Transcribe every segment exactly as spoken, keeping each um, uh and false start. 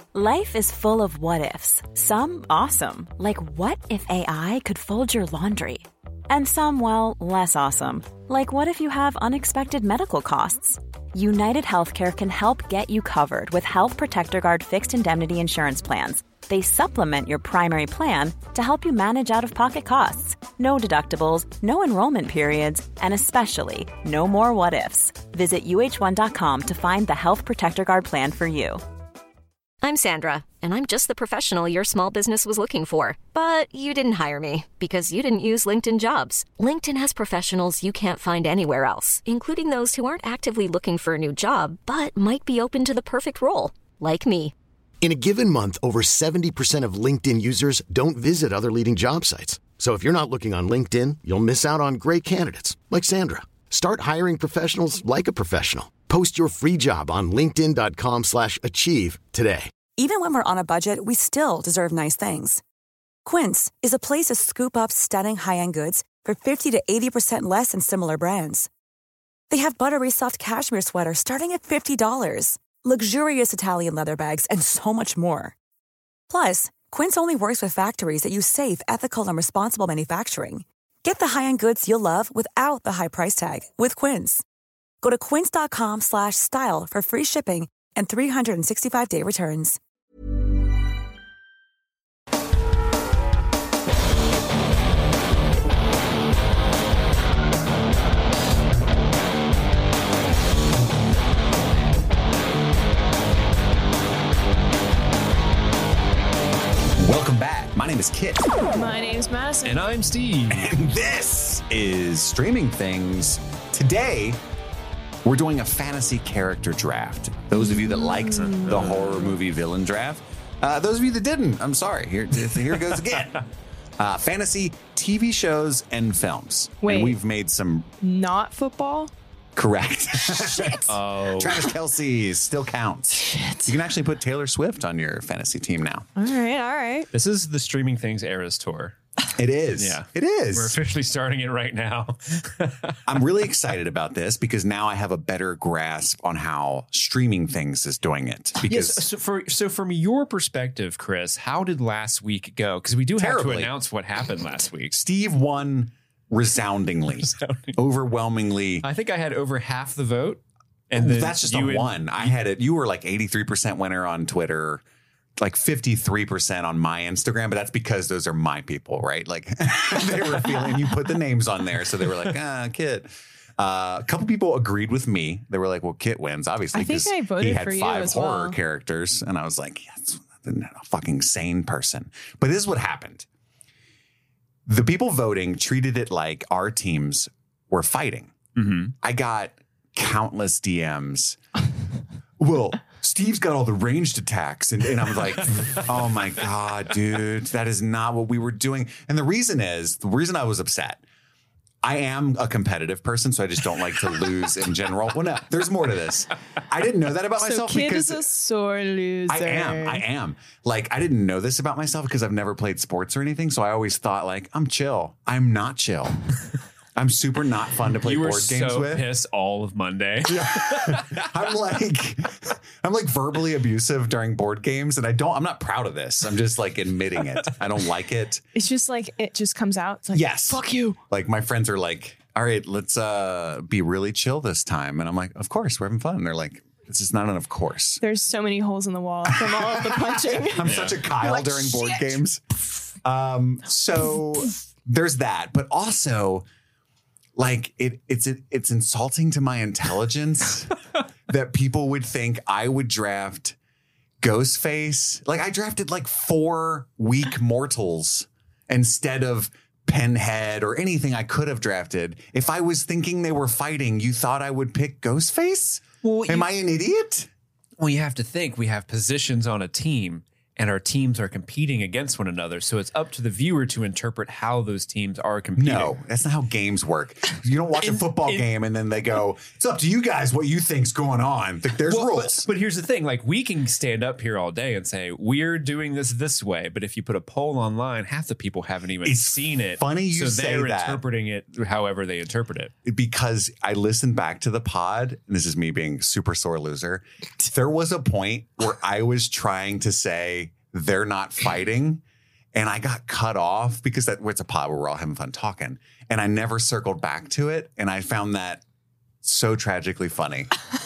Life is full of what-ifs. Some awesome, like what if A I could fold your laundry? And some, well, less awesome, like what if you have unexpected medical costs? United Healthcare can help get you covered with Health Protector Guard fixed indemnity insurance plans. They supplement your primary plan to help you manage out-of-pocket costs. No deductibles, no enrollment periods, and especially no more what-ifs. Visit U H one dot com to find the Health Protector Guard plan for you. I'm Sandra, and I'm just the professional your small business was looking for. But you didn't hire me because you didn't use LinkedIn Jobs. LinkedIn has professionals you can't find anywhere else, including those who aren't actively looking for a new job, but might be open to the perfect role, like me. In a given month, over seventy percent of LinkedIn users don't visit other leading job sites. So if you're not looking on LinkedIn, you'll miss out on great candidates like Sandra. Start hiring professionals like a professional. Post your free job on linkedin dot com slash achieve today. Even when we're on a budget, we still deserve nice things. Quince is a place to scoop up stunning high-end goods for fifty to eighty percent less than similar brands. They have buttery soft cashmere sweaters starting at fifty dollars, luxurious Italian leather bags, and so much more. Plus, Quince only works with factories that use safe, ethical, and responsible manufacturing. Get the high-end goods you'll love without the high price tag with Quince. Go to quince dot com slash style for free shipping and three sixty-five day returns. Welcome back. My name is Kit. My name's Madison. And I'm Steve. And this is Streaming Things. Today, we're doing a fantasy character draft. Those of you that liked the horror movie villain draft. Uh, those of you that didn't, I'm sorry. Here, here it goes again. Uh, fantasy T V shows and films. Wait. And we've made some... Not football? Correct. Shit. Oh. Travis Kelce still counts. Shit. You can actually put Taylor Swift on your fantasy team now. All right, all right. This is the Streaming Things Eras Tour. It is. Yeah. It is. We're officially starting it right now. I'm really excited about this because now I have a better grasp on how Streaming Things is doing it. Because yes, so, for, so from your perspective, Chris, how did last week go? Because we do terribly. have to announce what happened last week. Steve won resoundingly, Resounding. overwhelmingly. I think I had over half the vote. And then that's just you on and, one. I had it. You were like eighty-three percent winner on Twitter, like fifty-three percent on my Instagram. But that's because those are my people, right? Like they were feeling, you put the names on there. So they were like, ah, Kit. Uh, a couple people agreed with me. They were like, well, Kit wins, obviously. I think 'cause I voted he had for you five as horror well. characters. And I was like, yes, a fucking sane person. But this is what happened. The people voting treated it like our teams were fighting. Mm-hmm. I got countless D Ms. Well, Steve's got all the ranged attacks. And, and I'm like, oh my God, dude, that is not what we were doing. And the reason is, the reason I was upset, I am a competitive person, so I just don't like to lose in general. Well, no, there's more to this. I didn't know that about So myself Kid because is a sore loser. I am. I am. Like, I didn't know this about myself because I've never played sports or anything. So I always thought, like, I'm chill. I'm not chill. I'm super not fun to play you were board games so with. pissed all of Monday. I'm like, I'm like verbally abusive during board games, and I don't. I'm not proud of this. I'm just like admitting it. I don't like it. It's just like, it just comes out. It's like, Yes. fuck you. Like my friends are like, all right, let's uh, be really chill this time, and I'm like, of course, we're having fun. And they're like, it's just not an of course. There's so many holes in the wall from all of the punching. I'm such a Kyle Like, during board shit. games. Um, so there's that, but also, like it, it's it's insulting to my intelligence that people would think I would draft Ghostface. Like I drafted like four weak mortals instead of Pinhead or anything I could have drafted. If I was thinking they were fighting, you thought I would pick Ghostface? Well, Am you- I an idiot? Well, you have to think we have positions on a team. and our teams are competing against one another. So it's up to the viewer to interpret how those teams are competing. No, that's not how games work. You don't watch a football in- game and then they go, it's up to you guys what you think's going on. Th- There's Well, rules. But, but here's the thing, like we can stand up here all day and say, we're doing this this way. But if you put a poll online, half the people haven't even It's seen it. funny you so say they're that. interpreting it however they interpret it. Because I listened back to the pod, and this is me being super sore loser. There was a point where I was trying to say they're not fighting, and I got cut off because that it's a pod where we're all having fun talking, and I never circled back to it, and I found that so tragically funny.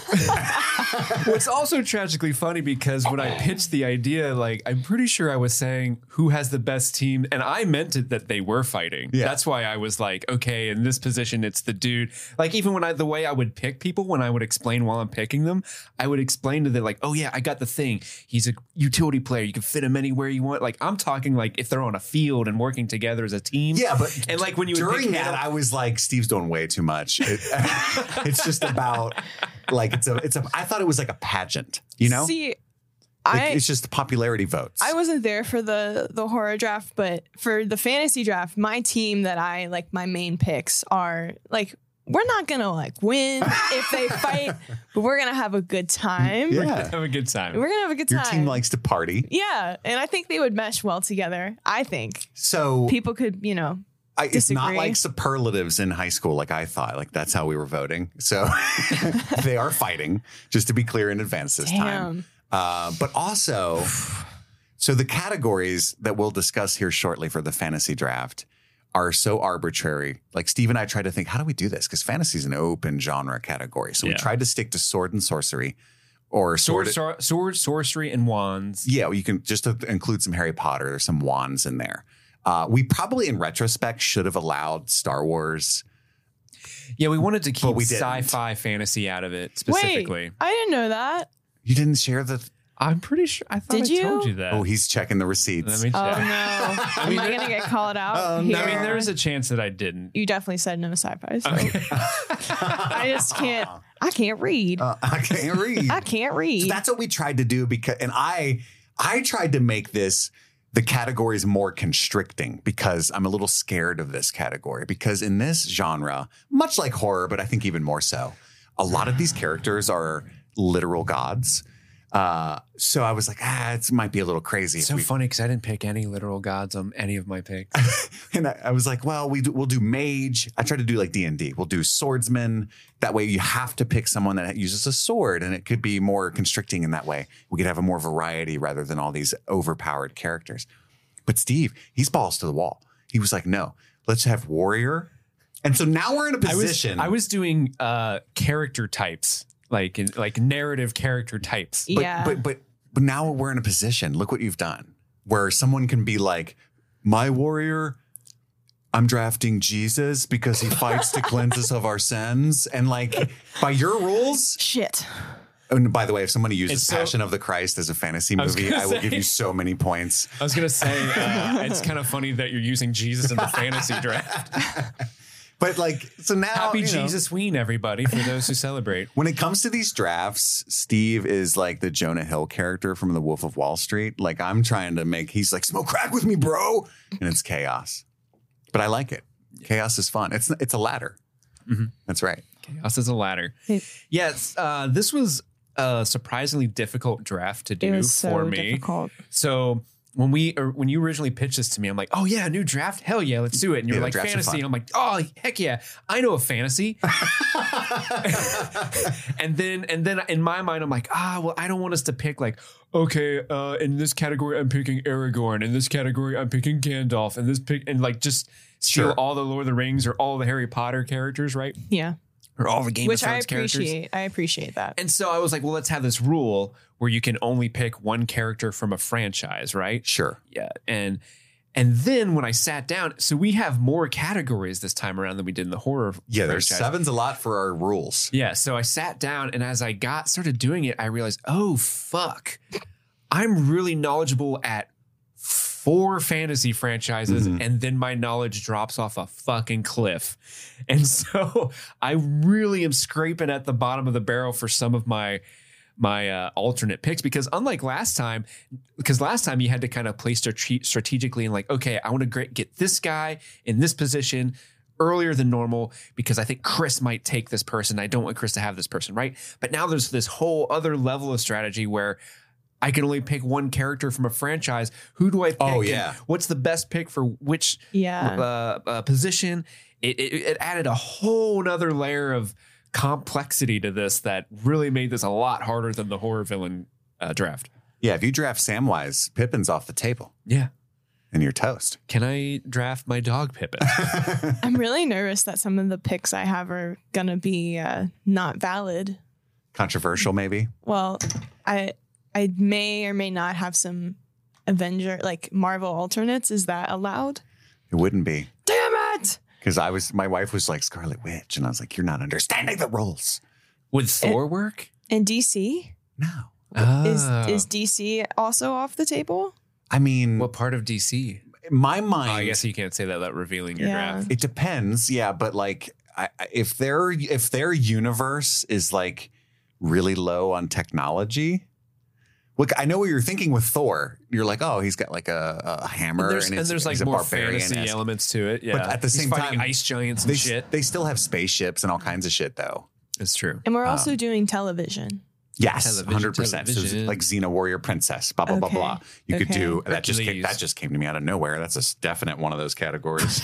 Well, it's also tragically funny because when I pitched the idea, like I'm pretty sure I was saying who has the best team, and I meant it that they were fighting. Yeah. That's why I was like, okay, in this position, it's the dude. Like even when I the way I would pick people, when I would explain while I'm picking them, I would explain to them like, oh yeah, I got the thing. He's a utility player. You can fit him anywhere you want. Like I'm talking like if they're on a field and working together as a team. Yeah, but and like when you would during pick that, Hannah- I was like, Steve's doing way too much. It, it's just about like it's a it's a. I thought it was like a pageant, you know. See, Like, I it's just popularity votes. I wasn't there for the the horror draft, but for the fantasy draft, my team that I like, my main picks are like, we're not gonna like win if they fight, but we're gonna have a good time. Yeah. have a good time. We're gonna have a good Your time. team likes to party. yeah, and I think they would mesh well together. I think So people could, you know, I, it's not disagree. like superlatives in high school like I thought. Like that's how we were voting. So they are fighting, just to be clear in advance this time. Damn. Uh, but also, so the categories that we'll discuss here shortly for the fantasy draft are so arbitrary. Like Steve and I tried to think, how do we do this? Because fantasy is an open genre category. So we Yeah. tried to stick to sword and sorcery or Sword, sword. sword, sword, sorcery, and wands. Yeah, well, you can just include some Harry Potter. There's some wands in there. Uh, we probably, in retrospect, should have allowed Star Wars. Yeah, we wanted to keep we didn't. sci-fi fantasy out of it specifically. wait, I didn't know that. You didn't share the. I'm pretty sure. I thought Did I you? told you that. Oh, he's checking the receipts. Let me check. Oh no, am I gonna get called out? Um, here? I mean, there's a chance that I didn't. You definitely said no sci-fi. So I just can't. I can't read. Uh, I can't read. I can't read. So that's what we tried to do because, and I, I tried to make this the categories more constricting because I'm a little scared of this category because in this genre, much like horror, but I think even more so, a lot of these characters are literal gods. Uh, so I was like, ah, it might be a little crazy. It's if so we, funny because I didn't pick any literal gods on any of my picks. And I, I was like, well, we do, we'll do mage. I tried to do like D and D. We'll do swordsman. That way you have to pick someone that uses a sword and it could be more constricting in that way. We could have a more variety rather than all these overpowered characters. But Steve, he's balls to the wall. He was like, no, let's have warrior. And so now we're in a position. I was, I was doing uh, character types, like in, like narrative character types. but, yeah. but, but, but now we're in a position. Look what you've done where someone can be like, my warrior, I'm drafting Jesus because he fights to cleanse us of our sins. And like by your rules. Shit. And by the way, if somebody uses It's so- Passion of the Christ as a fantasy was movie, gonna I will say- give you so many points. I was gonna say uh, it's kind of funny that you're using Jesus in the fantasy draft. But like, so now Happy you know, Jesus Ween, everybody, for those who celebrate. when it comes to these drafts, Steve is like the Jonah Hill character from The Wolf of Wall Street. Like I'm trying to make, he's like, smoke crack with me, bro. And it's chaos. But I like it. Chaos is fun. It's it's a ladder. Mm-hmm. That's right. Chaos is a ladder. Yes, uh, this was a surprisingly difficult draft to It do was so for me. difficult. So when we or when you originally pitched this to me, I'm like, oh yeah, new draft, hell yeah, let's do it. And you're Yeah, like drafts are fantasy, fun. and I'm like, oh heck yeah, I know a fantasy. and then and then in my mind, I'm like, ah, well, I don't want us to pick like, okay, uh, in this category, I'm picking Aragorn. In this category, I'm picking Gandalf. And this pick and like just steal Sure. all the Lord of the Rings or all the Harry Potter characters, right? Yeah. Or all the Game Which of I Thrones characters. appreciate. I appreciate that. And so I was like, well, let's have this rule where you can only pick one character from a franchise, right? Sure. Yeah. And and then when I sat down, so we have more categories this time around than we did in the horror Yeah, there's franchise. seven's a lot for our rules. Yeah. So I sat down and as I got started doing it, I realized, oh, fuck. I'm really knowledgeable at four fantasy franchises Mm-hmm. and then my knowledge drops off a fucking cliff. And so I really am scraping at the bottom of the barrel for some of my my uh, alternate picks, because unlike last time, because last time you had to kind of play strate- strategically and like, okay, I want to get this guy in this position earlier than normal because I think Chris might take this person. I don't want Chris to have this person, right? But now there's this whole other level of strategy where I can only pick one character from a franchise. Who do I pick? Oh, yeah. What's the best pick for which Yeah. uh, uh, position? It, it, it added a whole nother layer of complexity to this that really made this a lot harder than the horror villain uh, draft. Yeah, if you draft Samwise, Pippin's off the table Yeah. and you're toast. Can I draft my dog Pippin? I'm really nervous that some of the picks I have are going to be uh, not valid. Controversial, maybe. Well, I I may or may not have some Avenger, like Marvel alternates. Is that allowed? It wouldn't be. Damn it! Because I was, my wife was like Scarlet Witch, and I was like, "You're not understanding the rules." Would Thor work? And D C? No, Is Oh. is D C also off the table? I mean, What part of D C? in my Oh, mind, I guess you can't say that without revealing your Yeah. draft. it depends. Yeah, but like, I, I- if their if their universe is like really low on technology. Look, I know what you're thinking with Thor. You're like, oh, he's got like a, a hammer, And there's, and, and it's, there's like he's a more barbarian. fantasy elements to it. Yeah. But at the He's same fighting time, ice giants They and shit. they still have spaceships and all kinds of shit, though. It's true. And we're Um, also doing television. Yes, Television, hundred percent. So it's television. like Xena Warrior Princess, blah blah Okay. blah blah. You could Okay. do that. Just came, Hercules. that just came to me out of nowhere. That's a s- definite one of those categories.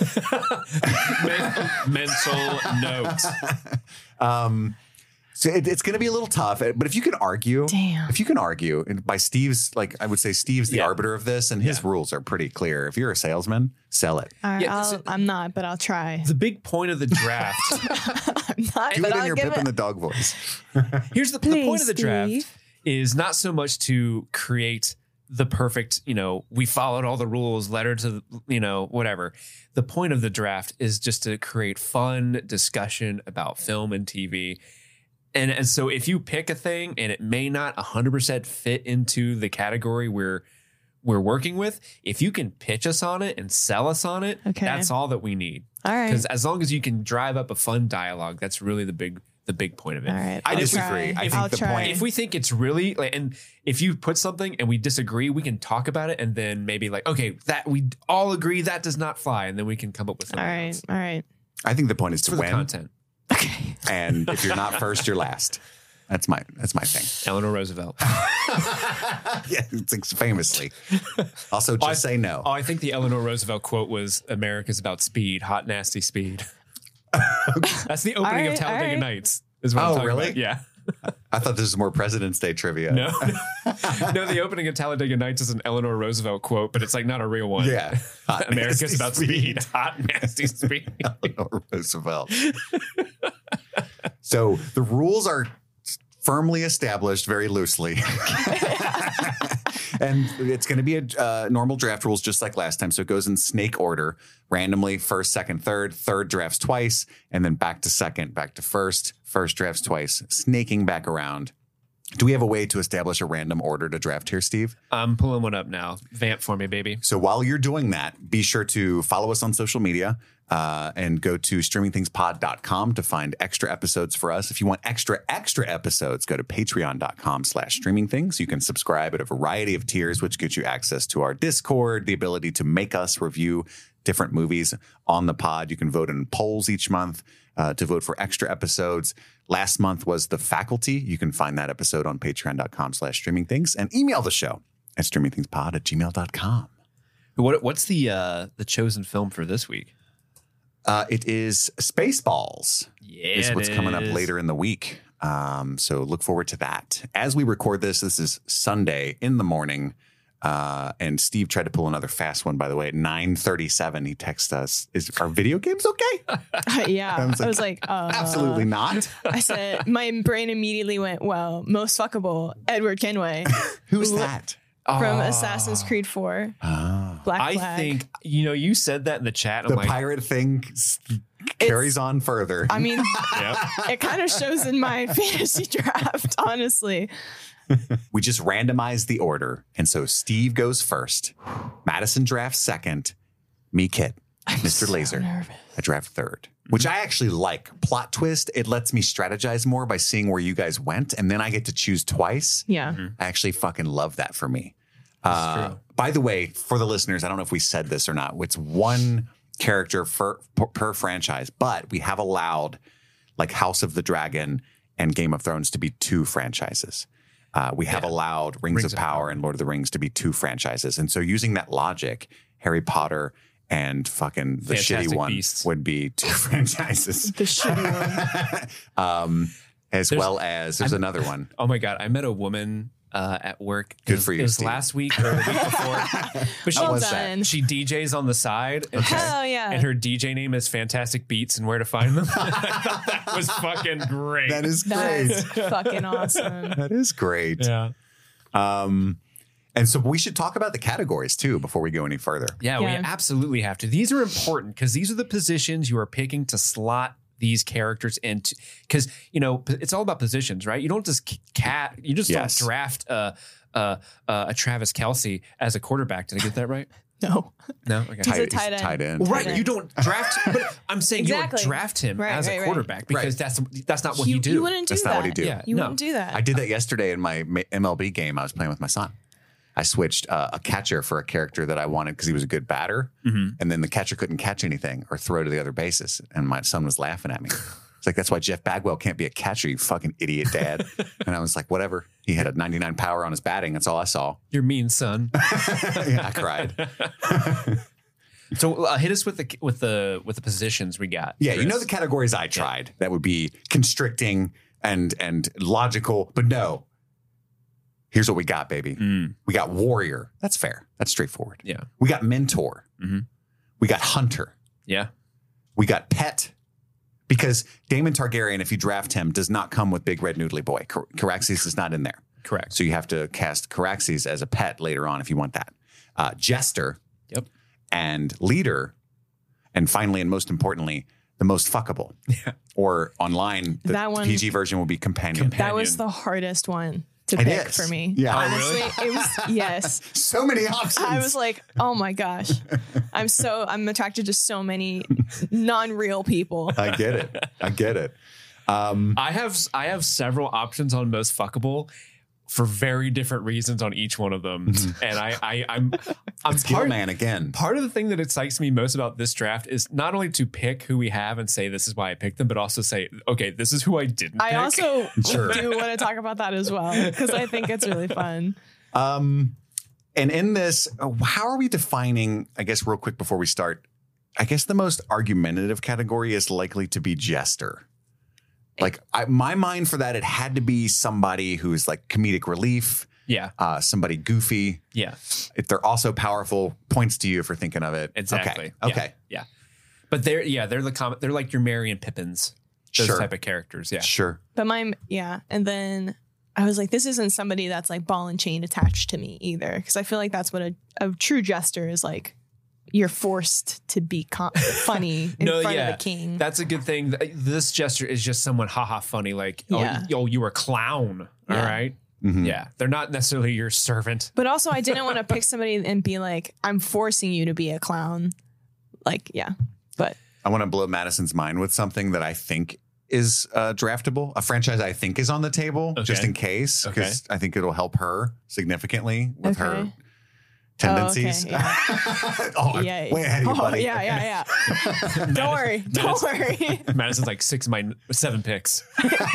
Men- mental note. um, so it, it's going to be a little tough, but if you can argue, Damn. if you can argue, and by Steve's, like I would say, Steve's the Yeah. arbiter of this, and his Yeah. rules are pretty clear. If you're a salesman, sell it. All right, Yeah, I'll, so- I'm not, but I'll try. The big point of the draft. I'm not, Do but it in I'll your give Pip and it. the dog voice. Here's the, the point of the Please, draft Steve. is not so much to create the perfect, you know, we followed all the rules, letter to, the, you know, whatever. The point of the draft is just to create fun discussion about film and T V. And, and so if you pick a thing and it may not one hundred percent fit into the category we're we're working with, if you can pitch us on it and sell us on it, Okay. that's all that we need. All right. Because as long as you can drive up a fun dialogue, that's really the big the big point of it. All right. I I'll disagree. try. I think I'll the try. point- If we think it's really like, and if you put something and we disagree, we can talk about it and then maybe like, okay, that we all agree that does not fly, and then we can come up with All something right. else. All right. I think the point is It's to for the win, content. Okay. and if you're not first, you're last. That's my that's my thing. Eleanor Roosevelt. Yeah, it's like famously. Also, just I- say no. Oh, I think the Eleanor Roosevelt quote was "America's about speed, hot, nasty speed." That's the opening All of right, all Talladega right. Nights. Is what I'm Oh, talking really? about. Yeah. I thought this was more President's Day trivia. No, no. The opening of Talladega Nights is an Eleanor Roosevelt quote, but it's like not a real one. Yeah. Hot, America's nasty about speed, hot, nasty speed. Eleanor Roosevelt. So the rules are firmly established very loosely. And it's going to be a uh, normal draft rules just like last time. So it goes in snake order, randomly first, second, third, third drafts twice, and then back to second, back to first, first drafts twice, snaking back around. Do we have a way to establish a random order to draft here, Steve? I'm pulling one up now. Vamp for me, baby. So while you're doing that, be sure to follow us on social media uh, and go to streaming things pod dot com to find extra episodes for us. If you want extra, extra episodes, go to patreon dot com slash streaming things. You can subscribe at a variety of tiers, which gives you access to our Discord, the ability to make us review different movies on the pod. You can vote in polls each month uh, to vote for extra episodes. Last month was The Faculty. You can find that episode on patreon dot com slash streaming things and email the show at streamingthingspod at gmail dot com. What what's the uh, the chosen film for this week? Uh, it is Spaceballs. Yeah, is what's it coming up is. later in the week. Um, so look forward to that. As we record this, this is Sunday in the morning. Uh, and Steve tried to pull another fast one, by the way, at nine thirty-seven. He texted us, is our video games okay? yeah. I was I like, was like, uh, Absolutely not. I said, my brain immediately went, well, most fuckable, Edward Kenway Who's that? from Oh. Assassin's Creed four. Oh. Black I Flag. think, you know, you said that in the chat. I'm The like, pirate thing s- carries on further. I mean, yep. it kind of shows in my fantasy draft, honestly. We just randomized the order. And so Steve goes first. Madison drafts second. Me, Kit. Mister so Laser. nervous. I draft third. which I actually like. Plot twist, it lets me strategize more by seeing where you guys went, and then I get to choose twice. Yeah. I actually fucking love that for me. Uh, by the way, for the listeners, I don't know if we said this or not. It's one character for, per, per franchise, but we have allowed like House of the Dragon and Game of Thrones to be two franchises. Uh, we have Yeah. allowed Rings, Rings of of Power Power. and Lord of the Rings to be two franchises. And so using that logic, Harry Potter and fucking the Fantastic shitty one Beasts. would be two franchises. The shitty one. um, as There's- well as there's another one. Oh my God. I met a woman uh, at work. Good it was, for you, It was Steve. last week or the week before. But she, Well was that? done. she D Js on the side. And, she's- Hell yeah. and her D J name is Fantastic Beats and Where to Find Them. I thought that was fucking great. That is That's great. fucking awesome. That is great. Yeah. Um, and so we should talk about the categories too before we go any further. Yeah, Yeah. we absolutely have to. These are important because these are the positions you are picking to slot these characters into. Because, you know, p- it's all about positions, right? You don't just cat, you just Yes. don't draft uh, uh, uh, a Travis Kelce as a quarterback. Did I get that right? No. No? Okay. He's a tight end. Tight end. Well, right, Tight end. you don't draft, but I'm saying you Exactly. don't draft him Right, as right, a right. quarterback because Right. that's that's not what you, you do. You wouldn't do That's that. not what he do. Yeah, You no. wouldn't do that. I did that yesterday in my ma- M L B game. I was playing with my son. I switched uh, a catcher for a character that I wanted because he was a good batter. Mhm. And then the catcher couldn't catch anything or throw to the other bases. And my son was laughing at me. It's like, that's why Jeff Bagwell can't be a catcher, you fucking idiot, dad. And I was like, whatever. He had a ninety-nine power on his batting. That's all I saw. You're mean, son. Yeah, I cried. So uh, hit us with the with the with the positions we got. Yeah, you Chris. know the categories I tried that would be constricting and and logical, but no. Here's what we got, baby. Mm, We got warrior. That's fair. That's straightforward. yeah. We got mentor. Mhm. We got hunter. Yeah. We got pet. Because Daemon Targaryen, if you draft him, does not come with Big Red Noodly Boy. Car- Caraxes is not in there. Correct. So you have to cast Caraxes as a pet later on if you want that. Uh, Jester. Yep. And leader. And finally, and most importantly, the most fuckable. Yeah. Or online, the That one- P G version will be companion. Companion. That was the hardest one to It pick is. for me. Yeah. Oh, Honestly, it was, yes. So many options. I was like, oh my gosh. I'm so, I'm attracted to so many non-real people. I get it. I get it. Um, I have I have several options on most fuckable for very different reasons on each one of them, and I, I I'm I'm Skill part, man again. part of the thing that excites me most about this draft is not only to pick who we have and say this is why I picked them, but also say okay, this is who I didn't. I pick. also Sure. do want to talk about that as well because I think it's really fun. Um, and in this, uh, how are we defining, I guess, real quick before we start, I guess the most argumentative category is likely to be jester. Like I, my mind for that, it had to be somebody who's like comedic relief, yeah uh, somebody goofy. yeah If they're also powerful, points to you for thinking of it. exactly Okay. Yeah, Okay. yeah, but they're yeah they're the com- they're like your Merry and Pippins, those Sure. type of characters. Yeah, Sure. But my, yeah. And then I was like, this isn't somebody that's like ball and chain attached to me either. Because I feel like that's what a, a true jester is like. You're forced to be com- funny in No, front yeah. of the king. That's a good thing. This gesture is just someone haha funny, like, oh, Yeah. yo, you were a clown. All Yeah. right. Mhm. Yeah. They're not necessarily your servant. But also, I didn't want to pick somebody and be like, I'm forcing you to be a clown. Like, yeah. But I want to blow Madison's mind with something that I think is uh, draftable, a franchise I think is on the table, Okay. just in case, because I think it'll help her significantly with her Okay. tendencies. Oh, okay, oh, I'm yeah. way ahead of you, Oh, buddy. yeah, yeah, yeah. Don't worry. Don't worry. Madison's like six of my seven picks.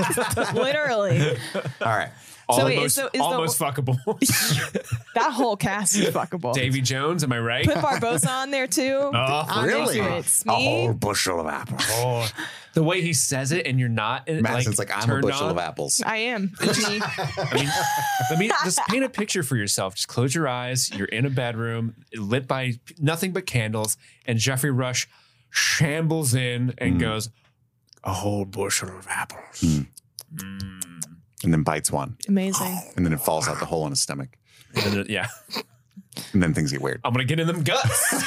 Literally. All right. So Almost, wait, is the- is the- almost fuckable. That whole cast is fuckable. Davy Jones, am I right? Put Barbosa on there too. I'm Really? into it. It's A me. whole bushel of apples. Oh, the way he says it, and you're not. in- Madison's like, I'm a turned bushel on. of apples. I am. It's me. I mean, let me just paint a picture for yourself. Just close your eyes. You're in a bedroom lit by nothing but candles, and Jeffrey Rush shambles in and Mm. goes, "A whole bushel of apples." Mm. Mm. And then bites one. Amazing. And then it falls out the hole in his stomach. And then, yeah, And then things get weird. I'm gonna get in them guts.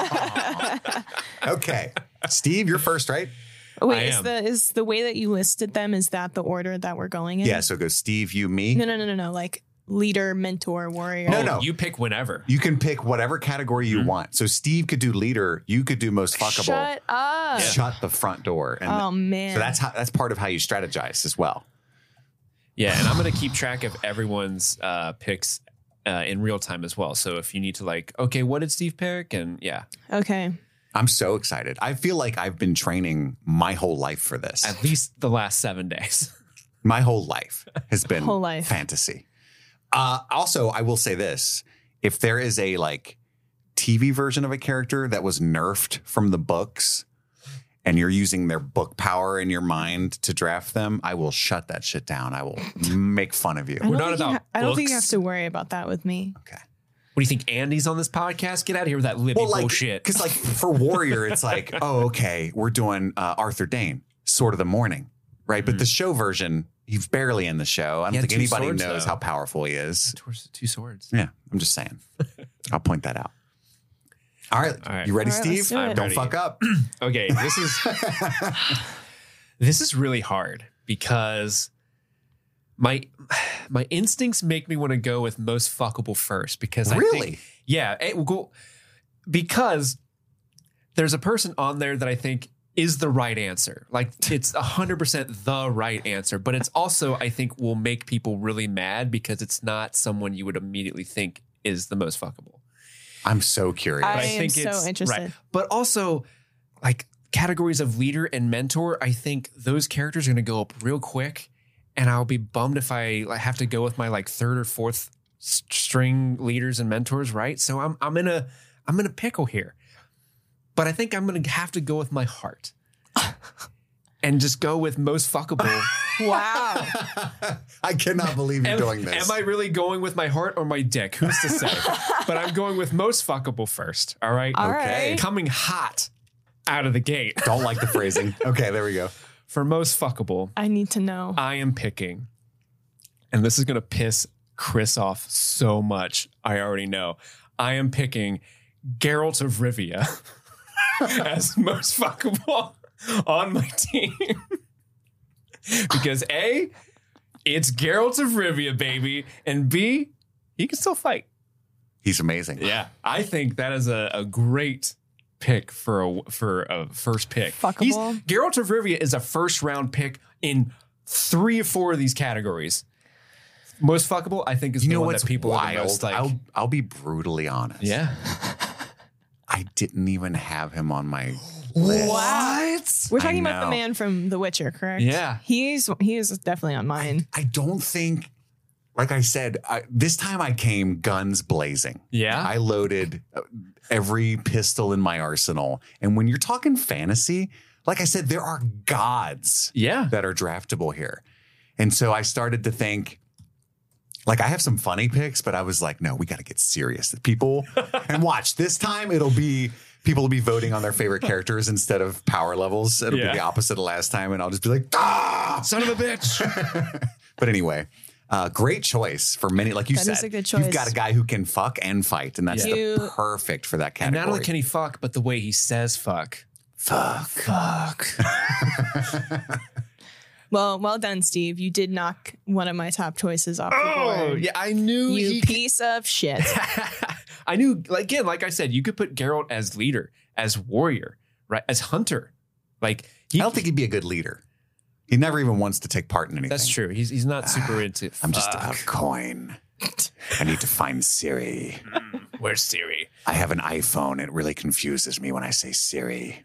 Okay. Steve, you're first, right? Wait, I is am. the is the way that you listed them? Is that the order that we're going in? Yeah. So it goes Steve, you, me. No, no, no, no, no. Like leader, mentor, warrior. No, Oh, no. you pick whenever. You can pick whatever category you Mm-hmm. want. So Steve could do leader. You could do most fuckable. Shut up. Shut the front door. And Oh, man. So that's how that's part of how you strategize as well. Yeah, and I'm gonna keep track of everyone's uh, picks uh, in real time as well. So if you need to like, okay, what did Steve pick? And yeah, Okay. I'm so excited. I feel like I've been training my whole life for this. at least the last seven days. My whole life has been Whole life. fantasy. Uh, also, I will say this. If there is a like T V version of a character that was nerfed from the books and you're using their book power in your mind to draft them, I will shut that shit down. I will make fun of you. I don't, not think you, about ha- I don't think you have books. to worry about that with me. Okay. What do you think? Andy's on this podcast? Get out of here with that Libby Well, like, bullshit. because like for Warrior, it's like, oh, okay, we're doing uh, Arthur Dane, Sword of the Morning, right? But the show version, he's barely in the show. I don't He had think two anybody swords, knows though. how powerful he is. Two- Two swords. Yeah, I'm just saying. I'll point that out. All right, All right. you ready, All right, let's Steve? do it. Don't Ready. fuck up. Okay, this is this is really hard because my my instincts make me want to go with most fuckable first because I Really? think yeah, it will go because there's a person on there that I think is the right answer. Like it's one hundred percent the right answer, but it's also I think will make people really mad because it's not someone you would immediately think is the most fuckable. I'm so curious. I But am so interested. Right. But also, like categories of leader and mentor, I think those characters are going to go up real quick, and I'll be bummed if I like, have to go with my like third or fourth s- string leaders and mentors. Right. So I'm I'm in a I'm in a pickle here, but I think I'm going to have to go with my heart. And just go with most fuckable. Wow. I cannot believe you're Am, doing this. am I really going with my heart or my dick? Who's to say? But I'm going with most fuckable first. All right. All Okay. right. Coming hot out of the gate. Don't like the phrasing. Okay, there we go. For most fuckable, I need to know. I am picking, and this is going to piss Chris off so much. I already know. I am picking Geralt of Rivia as most fuckable on my team. Because A, it's Geralt of Rivia, baby, and B, he can still fight. He's amazing. Yeah, I think that is a, a great pick for a for a first pick. Fuckable. He's, Geralt of Rivia is a first round pick in three or four of these categories. Most fuckable, I think, is You the know one what's that people are the wild? most like. I'll, I'll be brutally honest. yeah. I didn't even have him on my list. What? We're talking I about the know. man from The Witcher, correct? Yeah. He's he is definitely on mine. I don't think, like I said, I, this time I came guns blazing. Yeah. I loaded every pistol in my arsenal. And when you're talking fantasy, like I said, there are gods Yeah. that are draftable here. And so I started to think, like, I have some funny picks, but I was like, no, we got to get serious. People, and watch, this time it'll be, people will be voting on their favorite characters instead of power levels. It'll Yeah. be the opposite of last time. And I'll just be like, ah! Son of a bitch. But anyway, uh, great choice for many. Like you That said, is a good you've choice. got a guy who can fuck and fight, and that's Yeah. the You- perfect for that And category. not only can he fuck, but the way he says fuck. fuck, Fuck. Well, well done, Steve. You did knock one of my top choices off the Oh, board. yeah. I knew You he piece of shit. I knew, like, again, like I said, you could put Geralt as leader, as warrior, right? As hunter. Like, he, I don't think he'd be a good leader. He never even wants to take part in anything. that's true. He's he's not super into. I'm just fuck. about coin. I need to find Siri. Where's Siri? I have an iPhone. It really confuses me when I say Siri.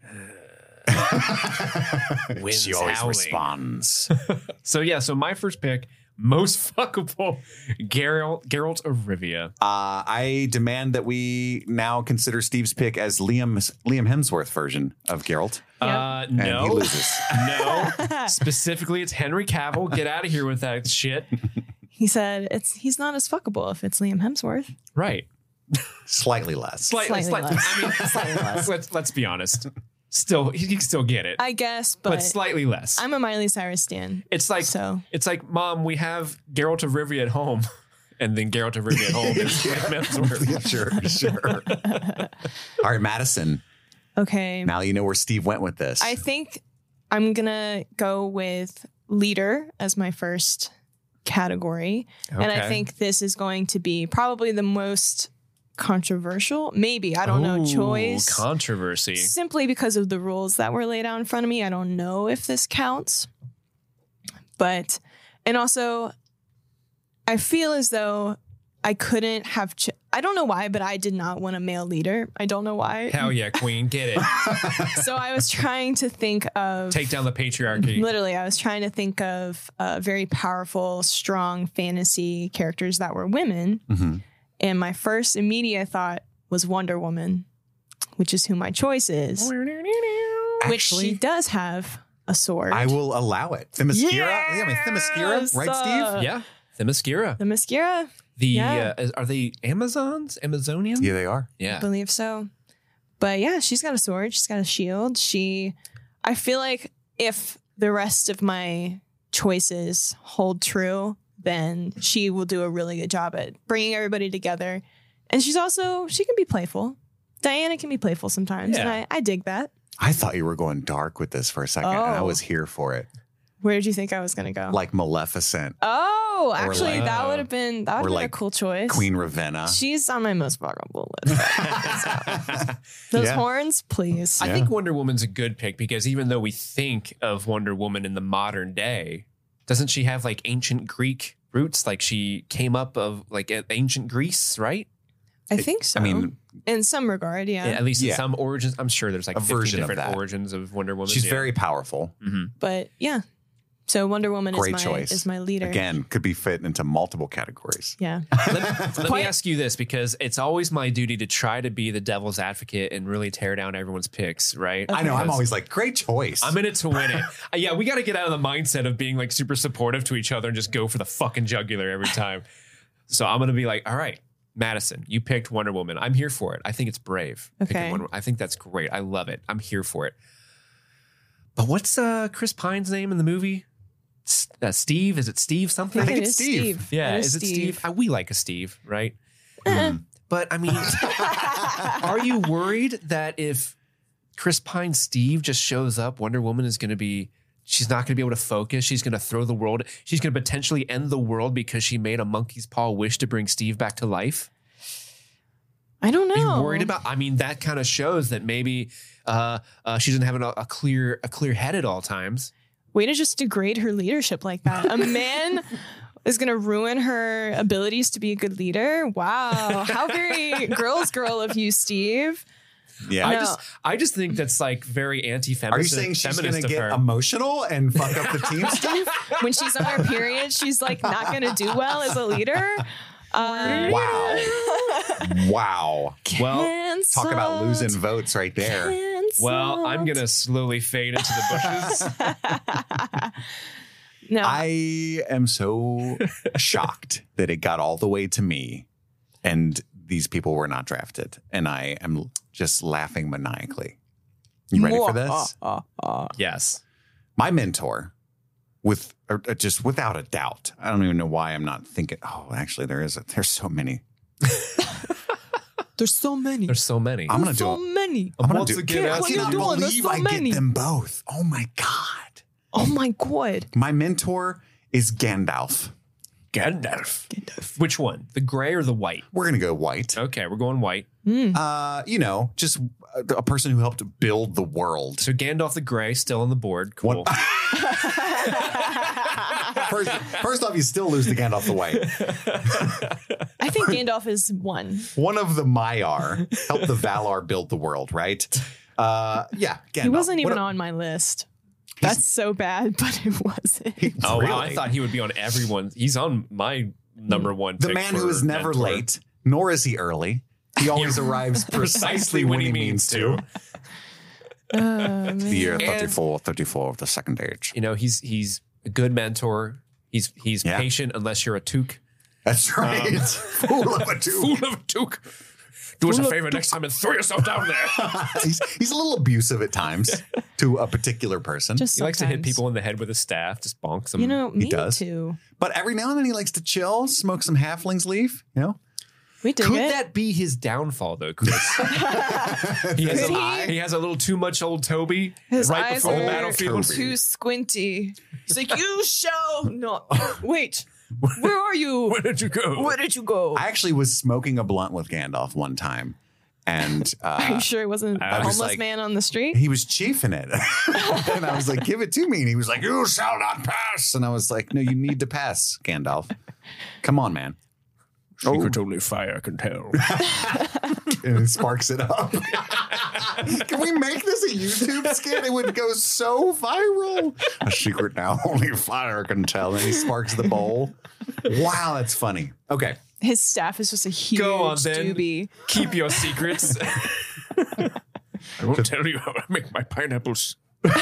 Wind's She always howling. responds. So yeah, so my first pick, most fuckable, Geralt Geralt of Rivia. Uh, I demand that we now consider Steve's pick as Liam Liam Hemsworth version of Geralt. Uh, And no, he loses. no. Specifically, it's Henry Cavill. Get out of here with that shit. He said it's he's not as fuckable if it's Liam Hemsworth. Right. Slightly less. Slightly, Slightly slightly. less. I mean, Slightly less. let's let's be honest. Still, he can still get it, I guess, but, but slightly less. I'm a Miley Cyrus stan. It's like So- it's like, Mom, we have Geralt of Rivia at home, and then Geralt of Rivia at home is Hemsworth. Yeah, sure, sure. All right, Madison. Okay. Now you know where Steve went with this. I think I'm gonna go with leader as my first category. And I Okay. think this is going to be probably the most controversial, maybe, I don't know, Ooh, choice. Controversy. Simply because of the rules that were laid out in front of me. I don't know if this counts. But, and also, I feel as though I couldn't have, ch- I don't know why, but I did not want a male leader. I don't know why. Hell yeah, queen. Get it. So I was trying to think of, Take down the patriarchy. literally, I was trying to think of uh, very powerful, strong fantasy characters that were women. Mm-hmm. And my first immediate thought was Wonder Woman, which is who my choice is. Which she does have a sword. I will allow it. Themyscira? Yeah, I mean, Themyscira, Yes, right, uh, Steve? Yeah. Themyscira. The mascara? The Yeah. uh, is- are they Amazons? Amazonian? Yeah, they are. I Yeah. believe so. But yeah, she's got a sword. She's got a shield. She, I feel like if the rest of my choices hold true, then she will do a really good job at bringing everybody together. And she's also, she can be playful. Diana can be playful sometimes. And Yeah. I, I dig that. I thought you were going dark with this for a second, and I Oh. was here for it. Where did you think I was going to go? Like Maleficent, oh, actually, like- that would have been, that would or have been like a cool choice. Queen Ravenna. She's on my most vulnerable list. Those Yeah. horns, please. I think Wonder Woman's a good pick because even though we think of Wonder Woman in the modern day, doesn't she have like ancient Greek roots? Like she came up of like a- ancient Greece, right? I think so. I mean, in some regard, yeah. At least Yeah. in some origins. I'm sure there's like A fifty version of different that. origins of Wonder Woman. she's Yeah. very powerful. Mhm. But yeah. So Wonder Woman Great is my choice. is my leader. Again, could be fit into multiple categories. Yeah. Let, let me ask you this because it's always my duty to try to be the devil's advocate and really tear down everyone's picks, right? I know. I'm Because always like, great choice. I'm in it to win it. Uh, yeah, we got to get out of the mindset of being like super supportive to each other and just go for the fucking jugular every time. So I'm going to be like, all right, Madison, you picked Wonder Woman. I'm here for it. I think it's brave. picking Okay. Wonder- I think that's great. I love it. I'm here for it. But what's uh, Chris Pine's name in the movie? S- uh, Steve? Is it Steve something? I think it it's is Steve. Yeah, It is, it Steve? Uh, we like a Steve, right? Mm. But I mean, are you worried that if Chris Pine's Steve just shows up, Wonder Woman is going to be, she's not going to be able to focus. She's going to throw the world, she's going to potentially end the world because she made a monkey's paw wish to bring Steve back to life? I don't know. Are you worried about, I mean, that kind of shows that maybe uh, uh, she doesn't have a, a clear a clear head at all times. Way to just degrade her leadership like that. A man is going to ruin her abilities to be a good leader. Wow. How very girl's girl of you, Steve. Yeah. I No. just I just think that's like very anti-feminist. Are you saying she's going feminist to of get her. emotional and fuck up the team, Steve? When she's on her period, she's like not going to do well as a leader. Uh, Wow. Wow. Well, Talk about cancelled. losing votes right there. Well, I'm Cancelled. going to slowly fade into the bushes. No. I am so shocked that it got all the way to me and these people were not drafted. And I am just laughing maniacally. You ready for this? Yes. My mentor, with or, uh, just without a doubt, I don't even know why I'm not thinking, oh, actually, there is a, there's so many. There's so many. There's so many. I'm going to so do it. many. I'm gonna Once do again, I that's- cannot What are you doing? There's believe so I many. get them both. Oh my God. Oh my God. My mentor is Gandalf. Gandalf. Which one? The gray or the white? We're going to go white. Okay, we're going white. Uh, you know, just a, a person who helped build the world. So Gandalf the gray still on the board. Cool. What- First, first off, you still lose to Gandalf the White. I think Gandalf is one. One of the Maiar helped the Valar build the world, right? Uh, yeah, Gandalf. He wasn't even What a- on my list. That's so bad, but it wasn't. Oh, wow. I Really? thought he would be on everyone. He's on my number one. The pick man for who is never mentor. late, nor is he early. He always arrives precisely when he means to. The year thirty-four, thirty-four of the second age. You know, he's he's a good mentor. He's he's Yeah. patient unless you're a toque. That's right. Um, Fool of a dude. Fool of a toque. Do us a favor next time and throw yourself down there. he's, he's a little abusive at times to a particular person. Just He likes to hit sometimes. people in the head with a staff, just bonks them. You know, me does. too. But every now and then he likes to chill, smoke some halfling's leaf, you know? We did could it. that be his downfall though, Chris? he, has Could a, he? he has a little too much old Toby His right eyes before the are battlefield. Toby. too squinty. He's like, you shall not. Wait, Where are you? Where did you go? Where did you go? I actually was smoking a blunt with Gandalf one time, and uh, Are you sure it wasn't a I was homeless like- man on the street? he was chiefing it. And I was like, give it to me. And he was like, you shall not pass. And I was like, no, you need to pass, Gandalf. Come on, man. Secret only fire can tell. And it sparks it up. Can we make this a YouTube skit? It would go so viral. A secret now only fire can tell. And he sparks the bowl. Wow, that's funny. Okay. His staff is just a huge Go on, then. doobie. Keep your secrets. I won't tell you how I make my pineapples.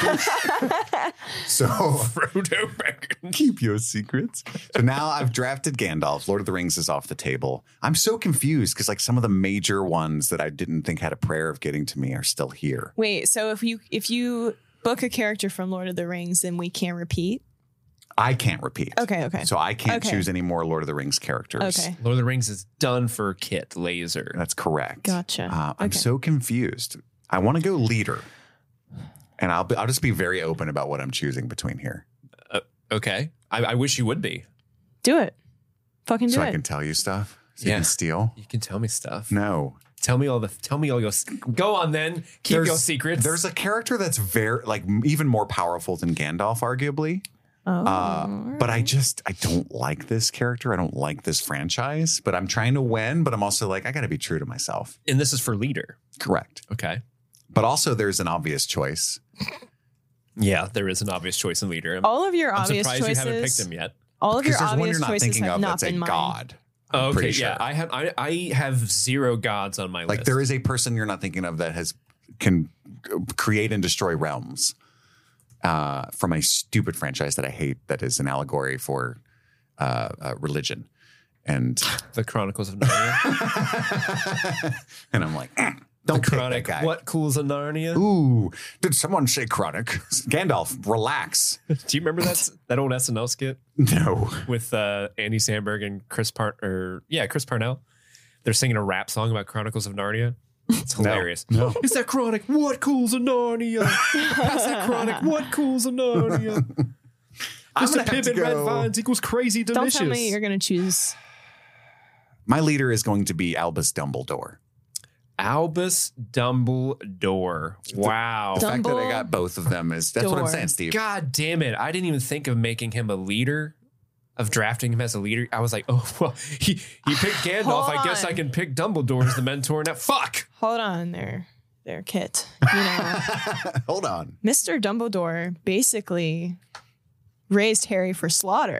So Frodo Baggins. keep your secrets. So now I've drafted Gandalf. Lord of the Rings is off the table. I'm so confused because like some of the major ones that I didn't think had a prayer of getting to me are still here. Wait, so if you if you book a character from Lord of the Rings, then we can't repeat? I can't repeat. Okay, okay. So I can't Okay. choose any more Lord of the Rings characters. Okay. Lord of the Rings is done for Kit Laser. That's correct. Gotcha. Uh, I'm Okay. so confused. I want to go leader. And I'll be, I'll just be very open about what I'm choosing between here. Okay. I, I wish you would be. Do it. Fucking do So it. I can tell you stuff. So Yeah. you can steal. You can tell me stuff. No. Tell me all the. Tell me all your. Go on then. Keep There's- your secrets. There's a character that's very like even more powerful than Gandalf, arguably. oh, Uh, but I just I don't like this character. I don't like this franchise. But I'm trying to win. But I'm also like I got to be true to myself. and this is for leader. Correct. Okay. But also there's an obvious choice. Yeah, there is an obvious choice in leader. I'm, all of your I'm obvious surprised choices. you haven't picked him yet. All of your Because there's one obvious you're not choices thinking have of not that's a been mine. god. I'm Oh, okay, pretty sure. yeah, I have I, I have zero gods on my Like list. there is a person you're not thinking of that has can create and destroy realms uh, from a stupid franchise that I hate that is an allegory for uh, uh, religion. And the Chronicles of Narnia. and I'm like, "Mm, don't the pick Chronic. that guy. What cools of Narnia? Ooh, did someone say chronic? Gandalf, relax. Do you remember that that old S N L skit No. with uh, Andy Samberg and Chris Par or yeah Chris Parnell? They're singing a rap song about Chronicles of Narnia. It's hilarious. No. Is that Chronic? What cools of Narnia? Pass that Chronic. What cools of Narnia? I'm Mister gonna have Pibb to and Red go- Vines equals crazy Don't delicious. tell me you're going to choose. My leader is going to be Albus Dumbledore. Albus Dumbledore. Wow. The fact that I Dumble- got both of them is that's what I'm Door. saying, Steve. God damn it. I didn't even think of making him a leader, of drafting him as a leader. I was like, oh, well, he, he picked Gandalf. Hold I guess on. I can pick Dumbledore as the mentor. Now, fuck. Hold on there, there, Kit. You know, Hold on. Mister Dumbledore basically raised Harry for slaughter.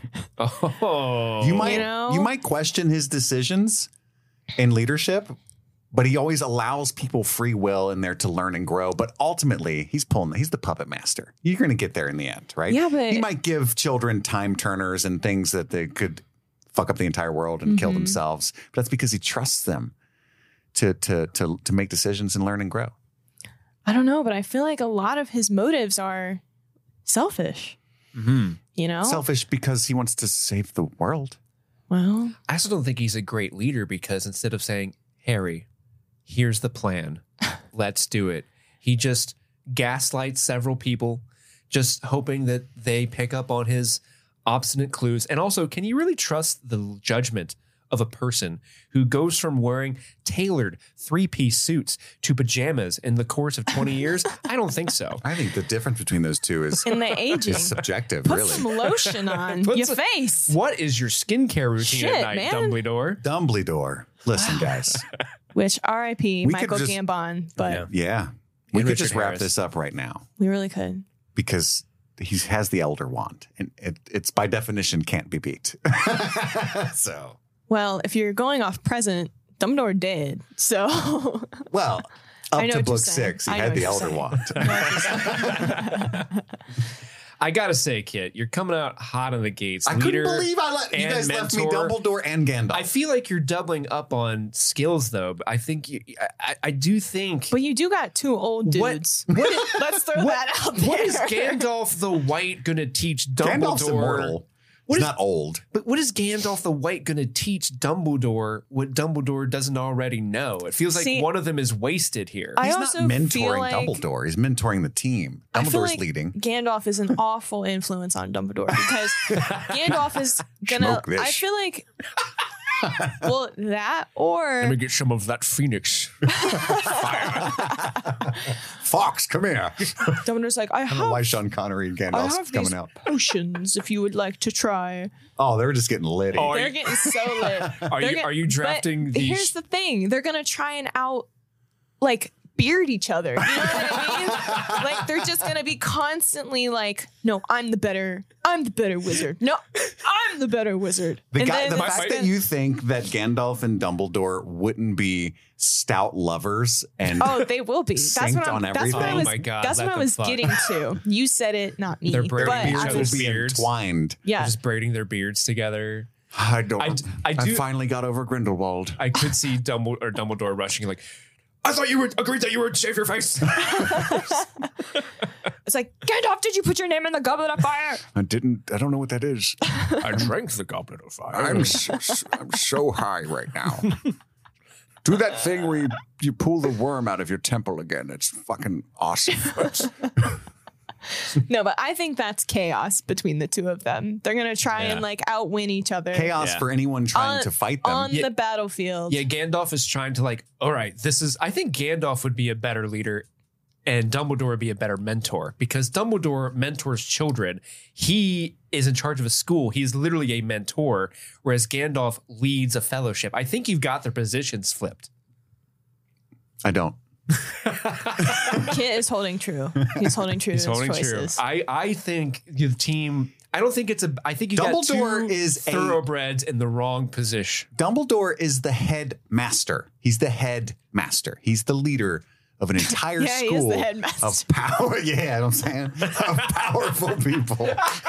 Oh. You might You know? you might question his decisions in leadership, but he always allows people free will in there to learn and grow. But ultimately, he's pulling. He's the puppet master. You're going to get there in the end, right? Yeah, but- he might give children time turners and things that they could fuck up the entire world and kill Mm-hmm. themselves. But that's because he trusts them to to to to make decisions and learn and grow. I don't know, but I feel like a lot of his motives are selfish. Mm-hmm. You know, Selfish because he wants to save the world. well, I also don't think he's a great leader because instead of saying, Harry, here's the plan, let's do it, he just gaslights several people, just hoping that they pick up on his obstinate clues. And also, can you really trust the judgment of a person who goes from wearing tailored three-piece suits to pajamas in the course of twenty years? I don't think so. I think the difference between those two is, in the aging, is subjective, put really. some lotion on Put your some- face. What is your skincare routine Shit, at night, man. Dumbledore? Dumbledore. Listen, guys. Which R I P We could Michael just- Gambon, but Yeah. Yeah. We And could just Richard wrap Harris. this up right now we really could. because he has the Elder Wand and it, it's by definition can't be beat. So, Well, if you're going off present, Dumbledore did. So well, I up know to what you're book saying. six, he I know had what the you're Elder saying. Wand. I gotta say, Kit, you're coming out hot on the gates. I Leader couldn't believe I let you and guys left me mentor. Dumbledore and Gandalf. I feel like you're doubling up on skills, though. But I think you, I, I do think. But you do got two old What- dudes. what is- Let's throw what- that out there. What is Gandalf the White gonna teach Gandalf's Dumbledore? immortal. What He's is- not old. But what is Gandalf the White going to teach Dumbledore what Dumbledore doesn't already know? It feels like See, one of them is wasted here. I He's also not mentoring feel like, Dumbledore. He's mentoring the team. I feel Dumbledore's like leading. Gandalf is an awful influence on Dumbledore because Gandalf is gonna. Smoke this. I feel like. Well, that or Let me get some of that Phoenix. Fox, come here. Dumbledore's like, I I don't know why have, Sean Connery and I Gandalf's have coming these out. potions if you would like to try. Oh, they were just getting litty. Oh, They're getting so lit. Are They're you get- are you drafting but these? Here's the thing: they're gonna try and out, like, beard each other. You know what I mean? Like they're just gonna be constantly like, no, I'm the better, I'm the better wizard. No, I'm the better wizard. The, And guy, then the it's fact gonna- that you think that Gandalf and Dumbledore wouldn't be stout lovers and Oh, they will be. That's synced what I'm. on That's what I everything. was. Oh my God, that's let what I them was fuck. getting to. You said it, not me. They're braiding but each I other's was, will be beards. entwined. yeah. just braiding their beards together. I don't. I I, d- I do- finally got over Grindelwald. I could see Dumbledore or Dumbledore rushing like, I thought you were agreed that you would shave your face. It's like, Gandalf, did you put your name in the goblet of fire? I didn't. I don't know what that is. I drank the goblet of fire. I'm so, I'm so high right now. Do that thing where you, you pull the worm out of your temple again. It's fucking awesome. No, but I think that's chaos between the two of them. They're gonna try Yeah. and like outwin each other. Chaos Yeah. for anyone trying on, to fight them. on Yeah. the battlefield. Yeah, Gandalf is trying to like, all right, this is, I think Gandalf would be a better leader and Dumbledore would be a better mentor because Dumbledore mentors children. He is in charge of a school. He's literally a mentor, whereas Gandalf leads a fellowship. I think you've got their positions flipped. I don't. Kit is holding true. He's holding true He's to his holding choices. true. I, I think the team, I don't think it's a, I think you got Dumbledore two is a- thoroughbreds in the wrong position. Dumbledore is the head master. He's the head master. He's the leader of an entire Yeah, he is school the headmaster. of power. Yeah, I'm saying of powerful people.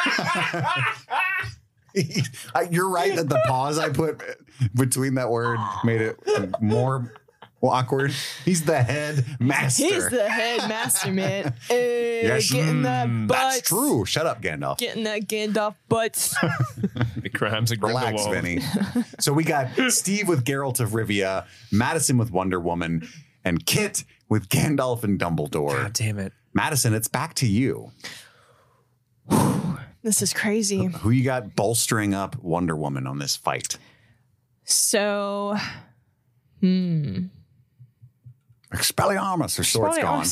I- You're right that the pause I put between that word made it more awkward. He's the head master. He's the headmaster, man. Hey, Yes, getting that mm, butt. that's true. Shut up, Gandalf. Getting that Gandalf butt. The crimes of Relax, Grindelwald. Vinny. So we got Steve with Geralt of Rivia, Madison with Wonder Woman, and Kit with Gandalf and Dumbledore. God damn it. Madison, it's back to you. This is crazy. Who you got bolstering up Wonder Woman on this fight? So, hmm. Expelliarmus, her sword's gone.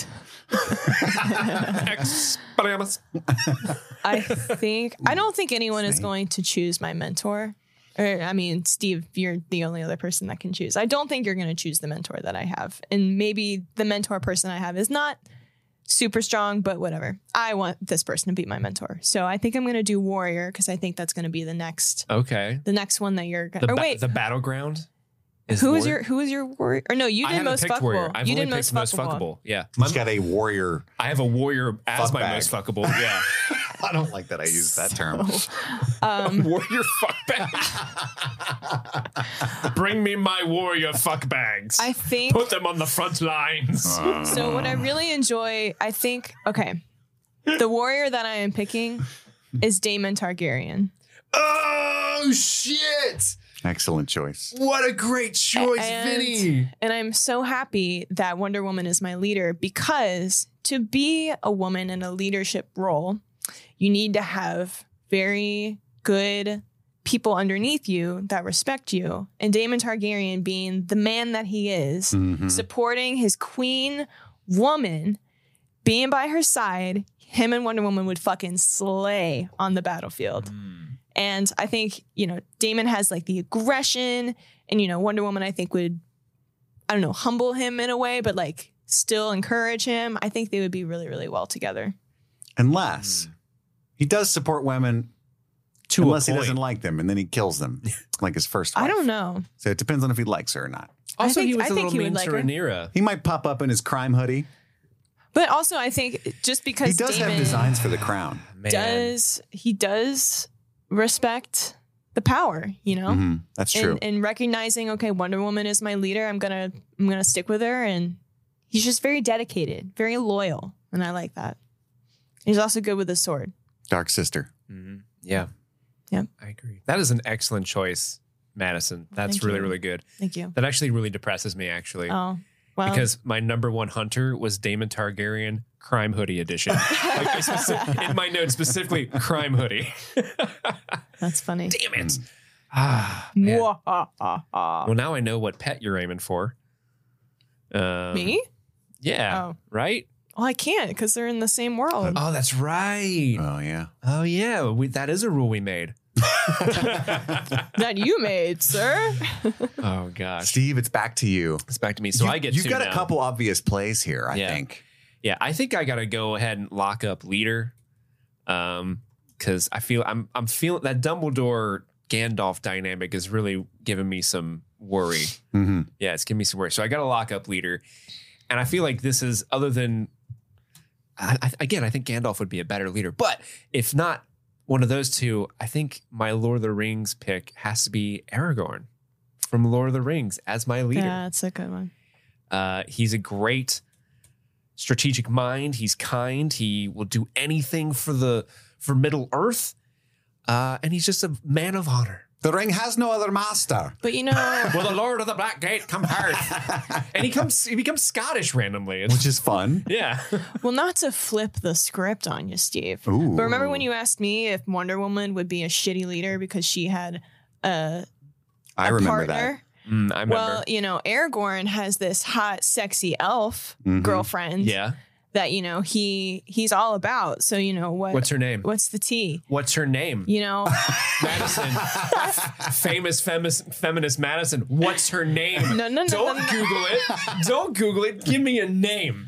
Expelliarmus. I think I don't think anyone is going to choose my mentor. Or I mean, Steve, you're the only other person that can choose. I don't think you're going to choose the mentor that I have. And maybe the mentor person I have is not super strong, but whatever. I want this person to be my mentor. So I think I'm going to do warrior because I think that's going to be the next Okay. the next one that you're going The, to. ba- Wait, the battleground is who is warrior? your who is your warrior? Or no, you I did haven't most picked fuckable. warrior. I've you only did most picked most fuckable. fuckable. Yeah. He's got a warrior. I have a warrior as Fuck my bag. most fuckable. Yeah. I don't like that I use that term. warrior fuck bag. Bring me my warrior fuck bags. I think Put them on the front lines. so. What I really enjoy, I think, okay, the warrior that I am picking is Daemon Targaryen. Oh, shit. Excellent choice. What a great choice, and, Vinny. and I'm so happy that Wonder Woman is my leader because to be a woman in a leadership role, you need to have very good people underneath you that respect you. And Daemon Targaryen being the man that he is, Mhm. supporting his queen woman, being by her side, him and Wonder Woman would fucking slay on the battlefield. And I think, you know, Daemon has like the aggression and, you know, Wonder Woman, I think would, I don't know, humble him in a way, but like still encourage him. I think they would be really, really well together. Unless he does support women, To a unless he point. doesn't like them, and then he kills them, like his first wife. I don't know. So it depends on if he likes her or not. I Also, think- he was I a think little he would mean like to her. Rhaenyra. He might pop up in his crime hoodie. But also I think just because He does Daemon have designs for the crown. Man. does, he does respect the power, you know? Mhm. That's true. And, and recognizing, okay, Wonder Woman is my leader. I'm gonna I'm gonna stick with her, and he's just very dedicated, very loyal, and I like that. He's also good with his sword. Dark sister. Mhm. Yeah. Yep. I agree. That is an excellent choice, Madison. That's Thank really, you. really good. Thank you. That actually really depresses me, actually. Oh, well. Because my number one hunter was Daemon Targaryen Crime Hoodie Edition. Like, I speci- in my notes, specifically Crime Hoodie. That's funny. Damn it. Ah, man. Mwah-ha-ha-ha. Well, now I know what pet you're aiming for. Um, Me? Yeah. Oh. Right? Well, I can't because they're in the same world. Oh, that's right. Oh yeah. Oh, yeah. We, that is a rule we made. That you made, sir. Oh, gosh. Steve, it's back to you. It's back to me. So you, I get You've two got now. a couple obvious plays here, I Yeah. think. Yeah, I think I got to go ahead and lock up leader. Um, because I feel I'm I'm feeling that Dumbledore Gandalf dynamic is really giving me some worry. Mm-hmm. Yeah, it's giving me some worry. So I got to lock up leader, and I feel like this is other than I, I, again, I think Gandalf would be a better leader, but if not one of those two, I think my Lord of the Rings pick has to be Aragorn from Lord of the Rings as my leader. Yeah, it's a good one. Uh, he's a great strategic mind. He's kind. He will do anything for the for Middle Earth, uh, and he's just a man of honor. The ring has no other master. But you know, Will the Lord of the Black Gate come first? And he comes. He becomes Scottish randomly. It's, Which is fun. yeah. well, not to flip the script on you, Steve. Ooh. But remember when you asked me if Wonder Woman would be a shitty leader because she had a, I a remember partner? Mm, I remember. Well, you know, Aragorn has this hot, sexy elf Mhm. girlfriend yeah. that, you know, he he's all about. So, you know, what What's her name? what's the T? What's her name? You know, Madison. Famous femis- feminist Madison. What's her name? No, no, no, Don't no, no. Google it. Don't Google it. Give me a name.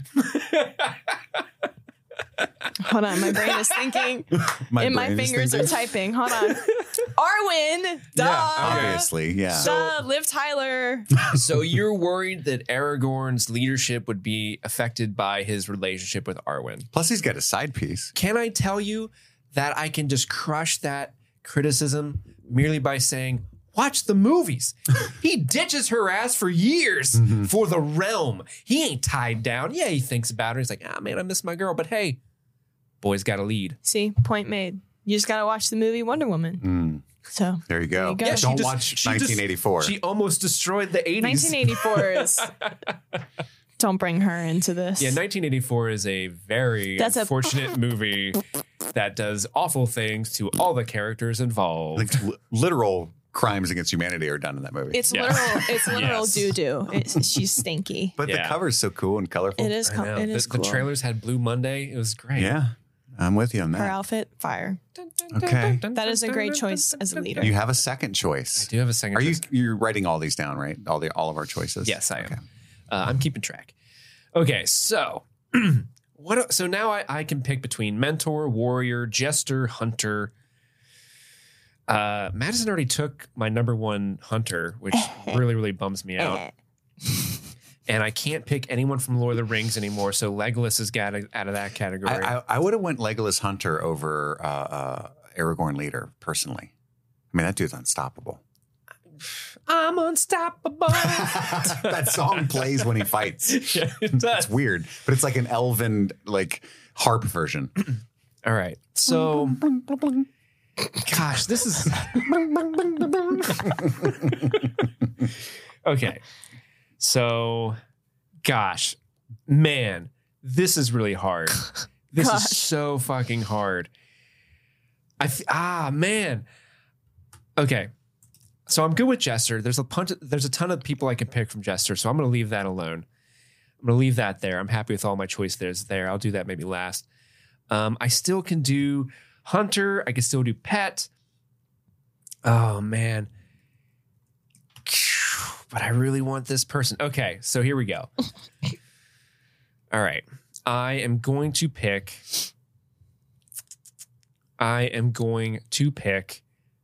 hold on, my brain is thinking My and my brain is fingers thinking. are typing. Hold on. Arwen, duh. Obviously, yeah. Duh, Liv Tyler. So you're worried that Aragorn's leadership would be affected by his relationship with Arwen. Plus, he's got a side piece. Can I tell you that I can just crush that criticism merely by saying, watch the movies. He ditches her ass for years Mm-hmm. for the realm. He ain't tied down. Yeah, he thinks about her. He's like, ah, man, I miss my girl. But hey, boy's got to lead. See, point made. You just got to watch the movie Wonder Woman. Mm, So there you go. There you go. Yeah, she Don't just- watch she just- nineteen eighty-four. She almost destroyed the eighties. nineteen eighty-four is. Don't bring her into this. Yeah, nineteen eighty-four is a very That's a- unfortunate movie that does awful things to all the characters involved. like li- literal crimes against humanity are done in that movie. It's Yeah. literal. It's literal Yes. doo doo. It's, she's stinky. but the Yeah. cover's so cool and colorful. It is. I Co- know. it the, is the cool. trailers had Blue Monday. It was great. Yeah, I'm with you on Her that. outfit, fire. Okay. That is a great choice as a leader. You have a second choice. I do have a second Are you choice. you're writing all these down, right? All the all of our choices. Yes, I am. Okay. Uh, I'm keeping track. Okay, so what? So now I, I can pick between mentor, warrior, jester, hunter. Uh, Madison already took my number one hunter, which really, really bums me out. And I can't pick anyone from Lord of the Rings anymore, so Legolas is got out of that category. I, I, I would have went Legolas Hunter over uh, uh, Aragorn Leader personally. I mean, that dude's unstoppable. I'm unstoppable. That song plays when he fights. Yeah, it does. It's weird, but it's like an elven like harp version. All right, so gosh, this is okay. So, gosh, man, this is really hard. This Gosh. is so fucking hard. I f- ah man. Okay, so I'm good with Jester. There's a punch. There's a ton of people I can pick from Jester, so I'm going to leave that alone. I'm going to leave that there. I'm happy with all my choice there's there. I'll do that maybe last. Um, I still can do Hunter. I can still do Pet. Oh man. But I really want this person. Okay, so here we go. All right. I am going to pick. I am going to pick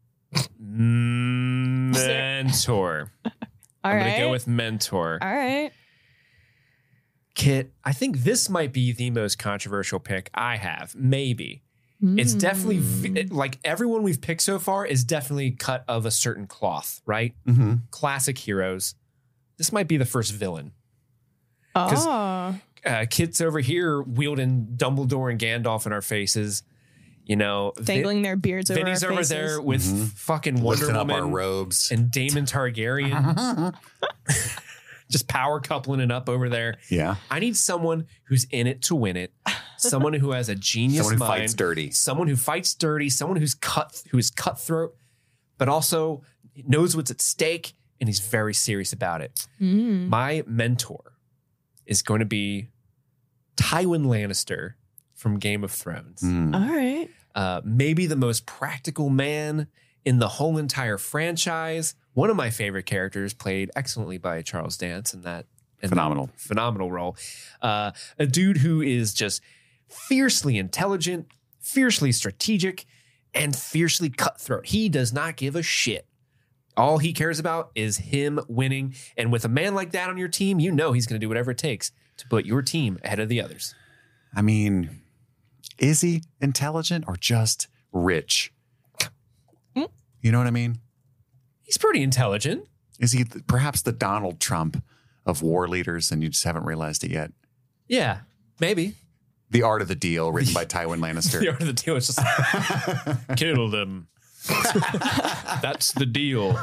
Mentor. All I'm right. going to go with Mentor. All right. Kit, I think this might be the most controversial pick I have. Maybe. It's definitely v- like everyone we've picked so far is definitely cut of a certain cloth, right? Mm-hmm. Classic heroes. This might be the first villain. 'Cause- Oh. Uh, Kit's over here wielding Dumbledore and Gandalf in our faces. You know, dangling their beards over Vinny's our over faces. there with Mhm. fucking Wonder Lifting up Woman our robes. and Daemon Targaryen. Just power coupling it up over there. Yeah. I need someone who's in it to win it. Someone who has a genius Someone who mind. fights dirty. Someone who fights dirty. Someone who's cut, who is cutthroat, but also knows what's at stake and he's very serious about it. Mm. My mentor is going to be Tywin Lannister from Game of Thrones. Mm. All right. Uh, maybe the most practical man in the whole entire franchise. One of my favorite characters, played excellently by Charles Dance in that in Phenomenal. that phenomenal role. Uh, a dude who is just fiercely intelligent, fiercely strategic, and fiercely cutthroat. He does not give a shit. All he cares about is him winning. And with a man like that on your team, you know he's going to do whatever it takes to put your team ahead of the others. I mean, is he intelligent or just rich? Mm. You know what I mean? He's pretty intelligent. Is he th- perhaps the Donald Trump of war leaders and you just haven't realized it yet? Yeah, maybe. The Art of the Deal, written by Tywin The Lannister. art of the deal is just like, kill them. That's the deal.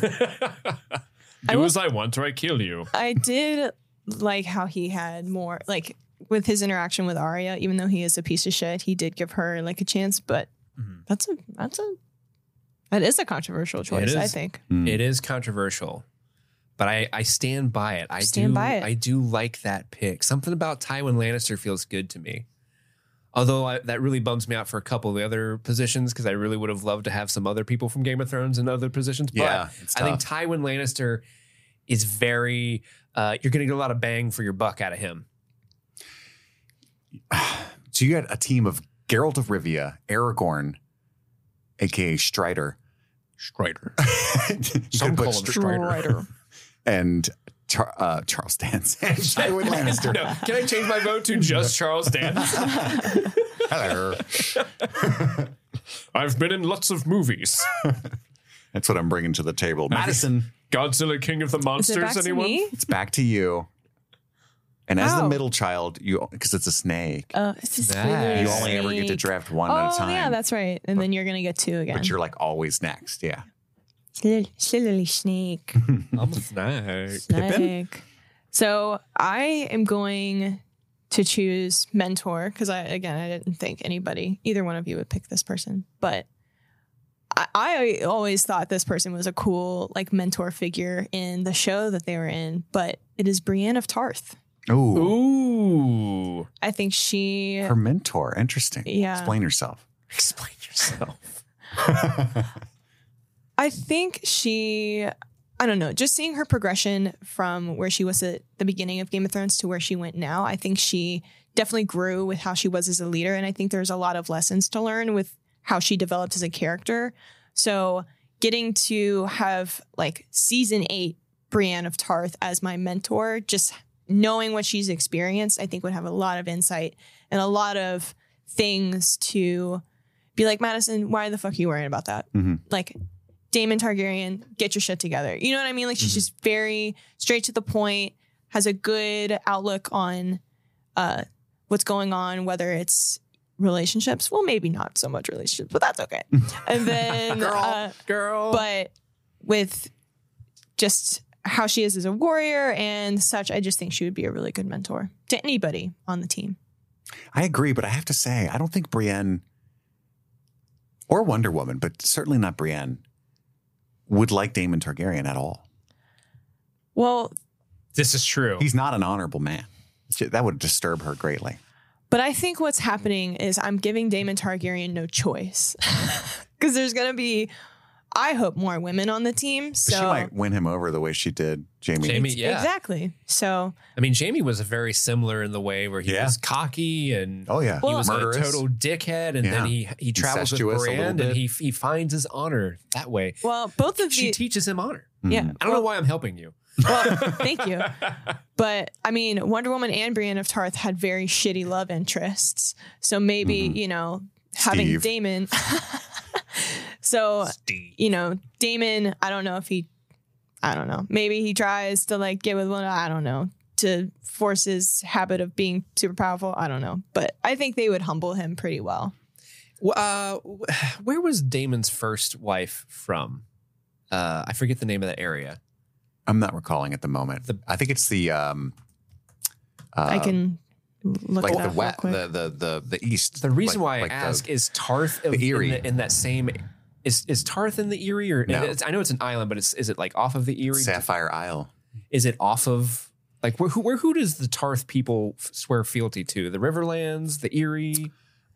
I Do will- as I want or I kill you. I did like how he had more, like, with his interaction with Arya, even though he is a piece of shit, he did give her, like, a chance, but Mhm. that's a, that's a, that is a controversial choice, I is. think. Mm. It is controversial, but I, I stand by it. I Stand do, by it. I do like that pick. Something about Tywin Lannister feels good to me. Although I, that really bums me out for a couple of the other positions because I really would have loved to have some other people from Game of Thrones in other positions. But Yeah, it's I think tough. Tywin Lannister is very, uh, you're going to get a lot of bang for your buck out of him. So you had a team of Geralt of Rivia, Aragorn, a k a. Strider. Strider. You Some could call put him Str- Strider. and Char- uh, Charles Dance and Tywin Lannister. No, can I change my vote to just Charles Dance? Hello. I've been in lots of movies. That's what I'm bringing to the table. Madison, Godzilla, King of the Is it Monsters, back to anyone? me? it's back to you. And as the Wow. middle child, you because it's a snake, Uh, it's a Nice. slither you only ever get to snake. draft one oh, at a time. yeah, that's right. And then you're going to get two again. But you're like always next. Yeah. Slither- Slithery snake. I'm a snake. Snake. So I am going to choose mentor because I, again, I didn't think anybody, either one of you would pick this person, but I, I always thought this person was a cool like mentor figure in the show that they were in, but it is Brienne of Tarth. Ooh, Ooh. I think she, her mentor. Interesting. Yeah. Explain yourself. Explain yourself. I think she, I don't know, just seeing her progression from where she was at the beginning of Game of Thrones to where she went now, I think she definitely grew with how she was as a leader. And I think there's a lot of lessons to learn with how she developed as a character. So getting to have like season eight Brienne of Tarth as my mentor, just knowing what she's experienced, I think would have a lot of insight and a lot of things to be like, Madison, why the fuck are you worrying about that? Mhm. Like, Daemon Targaryen, get your shit together. You know what I mean? Like, she's just very straight to the point, has a good outlook on uh, what's going on, whether it's relationships. Well, maybe not so much relationships, but that's okay. And then, Girl. uh, Girl. but with just how she is as a warrior and such, I just think she would be a really good mentor to anybody on the team. I agree, but I have to say, I don't think Brienne or Wonder Woman, but certainly not Brienne, would like Daemon Targaryen at all. Well, This is true. He's not an honorable man. That would disturb her greatly. but I think what's happening is I'm giving Daemon Targaryen no choice because there's going to be, I hope, more women on the team. But So she might win him over the way she did Jamie. Jamie, yeah. exactly. So I mean, Jamie was very similar in the way where he Yeah. was cocky and Oh, yeah. he was Murderous. a total dickhead, and Yeah. then he he travels with Incestuous a little Brienne, bit. and he he finds his honor that way. well, both of She you. teaches him honor. Yeah. Mhm. I don't know why I'm helping you. Well, thank you. But I mean, Wonder Woman and Brienne of Tarth had very shitty love interests. So maybe, Mhm. you know, having Steve. Damon. So, you know, Damon, I don't know if he, I don't know. Maybe he tries to like get with one, I don't know, to force his habit of being super powerful. I don't know. But I think they would humble him pretty well. Uh, where was Damon's first wife from? Uh, I forget the name of that area. I'm not recalling at the moment. The- I think it's the um, uh, I can look like it the up real west, quick. the, the the the east. The reason like, why I like the- ask is Tarth the in Erie. the- in that same is is Tarth in the Erie or No. it's, I know it's an island, but it's is it like off of the Erie? Sapphire Isle. Is it off of like where who, where who does the Tarth people f- swear fealty to? The Riverlands, the Erie.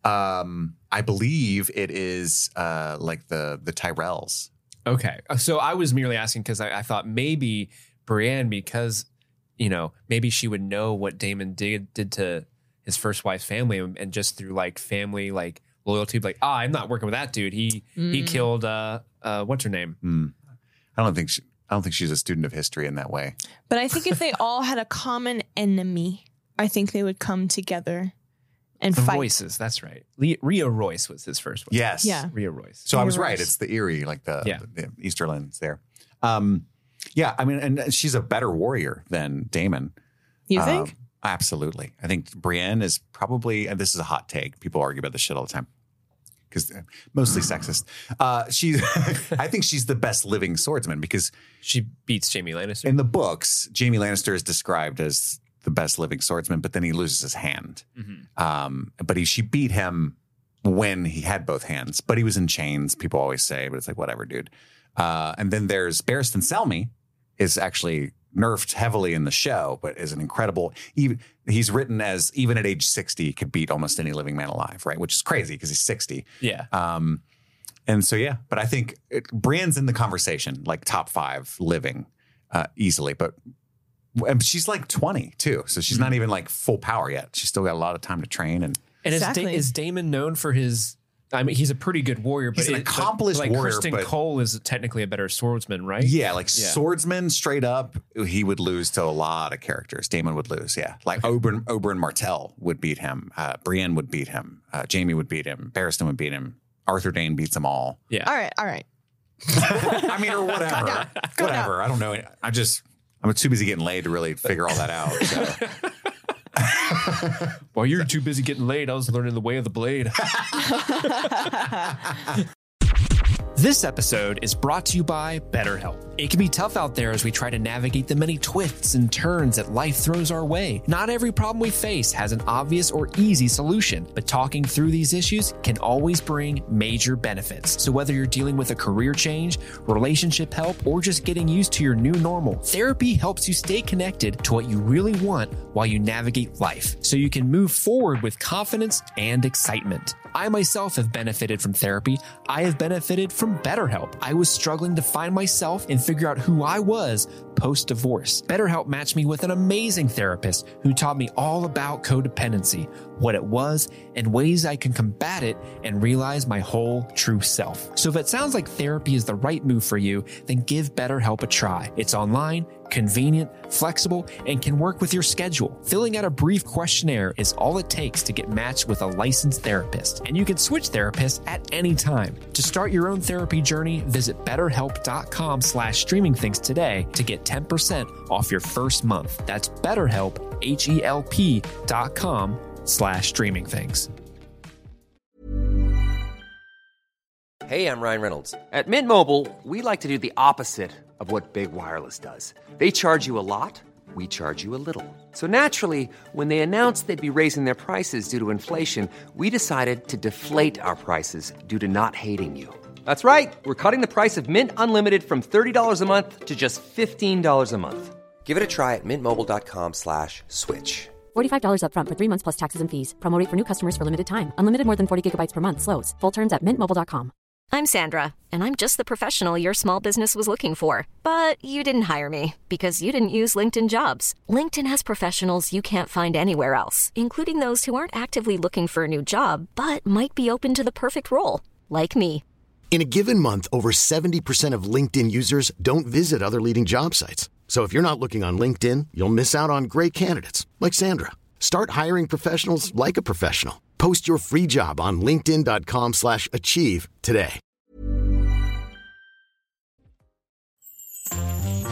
Um, I believe it is uh, like the the Tyrells. Okay, so I was merely asking because I, I thought maybe Brienne, because you know maybe she would know what Daemon did did to his first wife's family, and, and just through like family like loyalty, like ah, I'm not working with that dude. He he Mm. killed uh uh what's her name? Hmm. I don't think she, I don't think she's a student of history in that way. But I think if they all had a common enemy, I think they would come together and The fight. Royces, that's right. Le- Rhea Royce was his first one. Yes. Yeah. Rhea Royce. So I was You're right. right. It's the Erie, like the, Yeah. the Easterlands there. Um, yeah, I mean, and she's a better warrior than Daemon. You Uh, think? absolutely. I think Brienne is probably, and this is a hot take. People argue about this shit all the time because mostly sexist. Uh, she's, I think she's the best living swordsman because She beats Jaime Lannister. in the books, Jaime Lannister is described as the best living swordsman, but then he loses his hand. Mhm. Um, but he, she beat him when he had both hands, but he was in chains. People always say, but it's like, whatever, dude. Uh, and then there's Barristan Selmy is actually nerfed heavily in the show, but is an incredible, even he's written as even at age sixty could beat almost any living man alive, right? Which is crazy because he's sixty. Yeah. Um, and so, yeah, but I think it, Brienne's in the conversation, like top five living uh, easily, but and she's like twenty too. So she's not even like full power yet. She's still got a lot of time to train. And And is, Exactly. da- is Daemon known for his? I mean, he's a pretty good warrior, but He's an it- but, accomplished like warrior, Kristen but- Cole is technically a better swordsman, right? yeah, like Yeah. swordsman straight up, he would lose to a lot of characters. Damon would lose. Yeah. Like Oberyn, Oberyn Martell would beat him. Uh, Brienne would beat him. Uh, Jaime would beat him. Barristan would beat him. Arthur Dayne beats them all. Yeah. All right, all right. I mean, or whatever. Whatever. I don't know. I just, I'm too busy getting laid to really figure all that out. So. While you're too busy getting laid, I was learning the way of the blade. This episode is brought to you by BetterHelp. It can be tough out there as we try to navigate the many twists and turns that life throws our way. Not every problem we face has an obvious or easy solution, but talking through these issues can always bring major benefits. So whether you're dealing with a career change, relationship help, or just getting used to your new normal, therapy helps you stay connected to what you really want while you navigate life, so you can move forward with confidence and excitement. I myself have benefited from therapy. I have benefited from BetterHelp. I was struggling to find myself and figure out who I was post-divorce. BetterHelp matched me with an amazing therapist who taught me all about codependency, what it was, and ways I can combat it and realize my whole true self. So if it sounds like therapy is the right move for you, then give BetterHelp a try. It's online, convenient, flexible, and can work with your schedule. Filling out a brief questionnaire is all it takes to get matched with a licensed therapist, and you can switch therapists at any time. To start your own therapy journey, visit betterhelp.com slash streaming things today to get ten percent off your first month. That's betterhelp, H-E-L-P dot com slash streaming things. Hey, I'm Ryan Reynolds. At Mint Mobile, we like to do the opposite of what Big Wireless does. They charge you a lot, we charge you a little. So naturally, when they announced they'd be raising their prices due to inflation, we decided to deflate our prices due to not hating you. That's right. We're cutting the price of Mint Unlimited from thirty dollars a month to just fifteen dollars a month. Give it a try at mintmobile.com slash switch. forty-five dollars up front for three months plus taxes and fees. Promo rate for new customers for limited time. Unlimited more than forty gigabytes per month. Slows full terms at mint mobile dot com. I'm Sandra, and I'm just the professional your small business was looking for. But you didn't hire me because you didn't use LinkedIn Jobs. LinkedIn has professionals you can't find anywhere else, including those who aren't actively looking for a new job, but might be open to the perfect role, like me. In a given month, over seventy percent of LinkedIn users don't visit other leading job sites. So if you're not looking on LinkedIn, you'll miss out on great candidates like Sandra. Start hiring professionals like a professional. Post your free job on linkedin.com slash achieve today.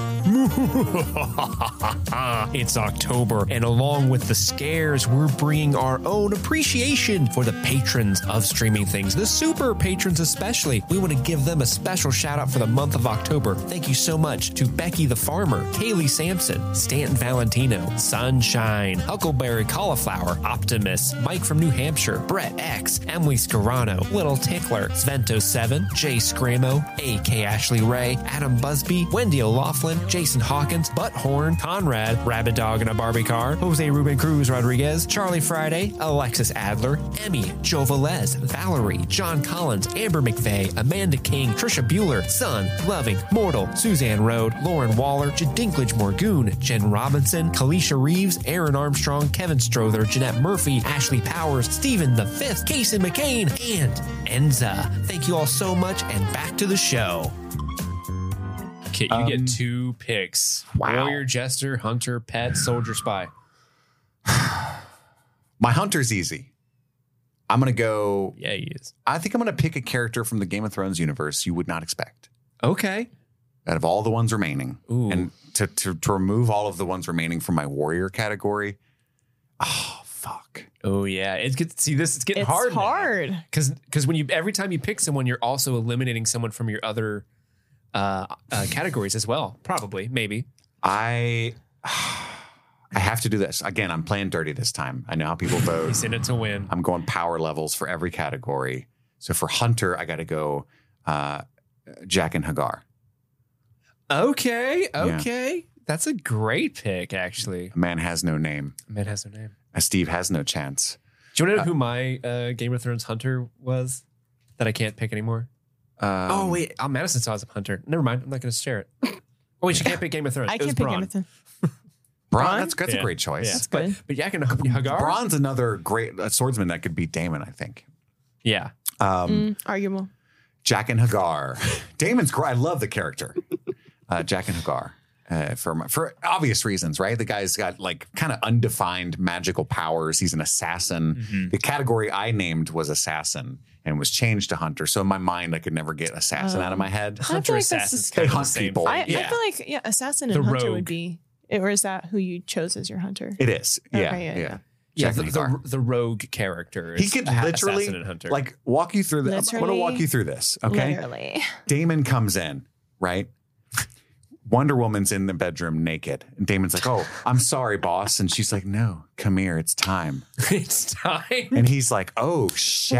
It's October, and along with the scares, we're bringing our own appreciation for the patrons of streaming things, the super patrons especially. We want to give them a special shout out for the month of October. Thank you so much to Becky the Farmer, Kaylee Sampson, Stanton Valentino, Sunshine, Huckleberry Cauliflower, Optimus, Mike from New Hampshire, Brett X, Emily Scarano, Little Tickler, Svento seven, Jay Scramo, A K Ashley Ray, Adam Busby, Wendy O'Laughlin, Jason Hawkins, Butthorn, Conrad, Rabbit Dog in a Barbie Car, Jose Ruben Cruz Rodriguez, Charlie Friday, Alexis Adler, Emmy, Joe Velez, Valerie, John Collins, Amber McVeigh, Amanda King, Trisha Bueller, Sun, Loving, Mortal, Suzanne Rode, Lauren Waller, Jadinklage Morgoon, Jen Robinson, Kalisha Reeves, Aaron Armstrong, Kevin Strother, Jeanette Murphy, Ashley Powers, Stephen the Fifth, Casey McCain, and Enza. Thank you all so much, and back to the show. Kit, you um, get two picks. Wow. Warrior, Jester, Hunter, Pet, Soldier, Spy. My Hunter's easy. I'm going to go. Yeah, he is. I think I'm going to pick a character from the Game of Thrones universe you would not expect. Okay. Out of all the ones remaining. Ooh. And to, to, to remove all of the ones remaining from my Warrior category. Oh, fuck. Oh, yeah. It's good. See, this it's getting it's hard. It's hard. Because because when you every time you pick someone, you're also eliminating someone from your other uh, uh, categories as well. Probably, maybe. I I have to do this. Again, I'm playing dirty this time. I know how people vote. He's in it to win. I'm going power levels for every category. So for Hunter, I got to go uh, Jack and Hagar. Okay. Okay. Yeah. That's a great pick, actually. A man has no name. A man has no name. A Steve has no chance. Do you want to know uh, who my uh, Game of Thrones Hunter was that I can't pick anymore? Um, oh, wait. Oh, Madison saw as a Hunter. Never mind. I'm not going to share it. Oh, wait. She can't pick Game of Thrones. I it can't was pick Bronn. Game of Thrones. Bronn? That's, that's yeah. a great choice. Yeah. That's but, good. But Yak and Hagar? Bronn's another great uh, swordsman that could beat Daemon, I think. Yeah. Um, mm, arguable. Jack and Hagar. Daemon's great. I love the character. Uh, Jack and Hagar. Uh, for my, for obvious reasons, right? The guy's got like kind of undefined magical powers. He's an assassin. Mm-hmm. The category I named was assassin and was changed to hunter. So in my mind, I could never get assassin um, out of my head. Hunter like assassin's kind of hunt the same people. I, yeah. I feel like yeah, assassin and the hunter rogue. would be. Or is that who you chose as your hunter? It is. Yeah. Okay, yeah, yeah. yeah. Yeah, Jack the, and Hagar. the, the rogue character. Is He could a- literally assassin and hunter. like walk you through this. I'm going to walk Literally. you through this. Okay. Literally. Damon comes in, right? Wonder Woman's in the bedroom naked. And Damon's like, oh, I'm sorry, boss. And she's like, no, come here. It's time. it's time. And he's like, oh, shit.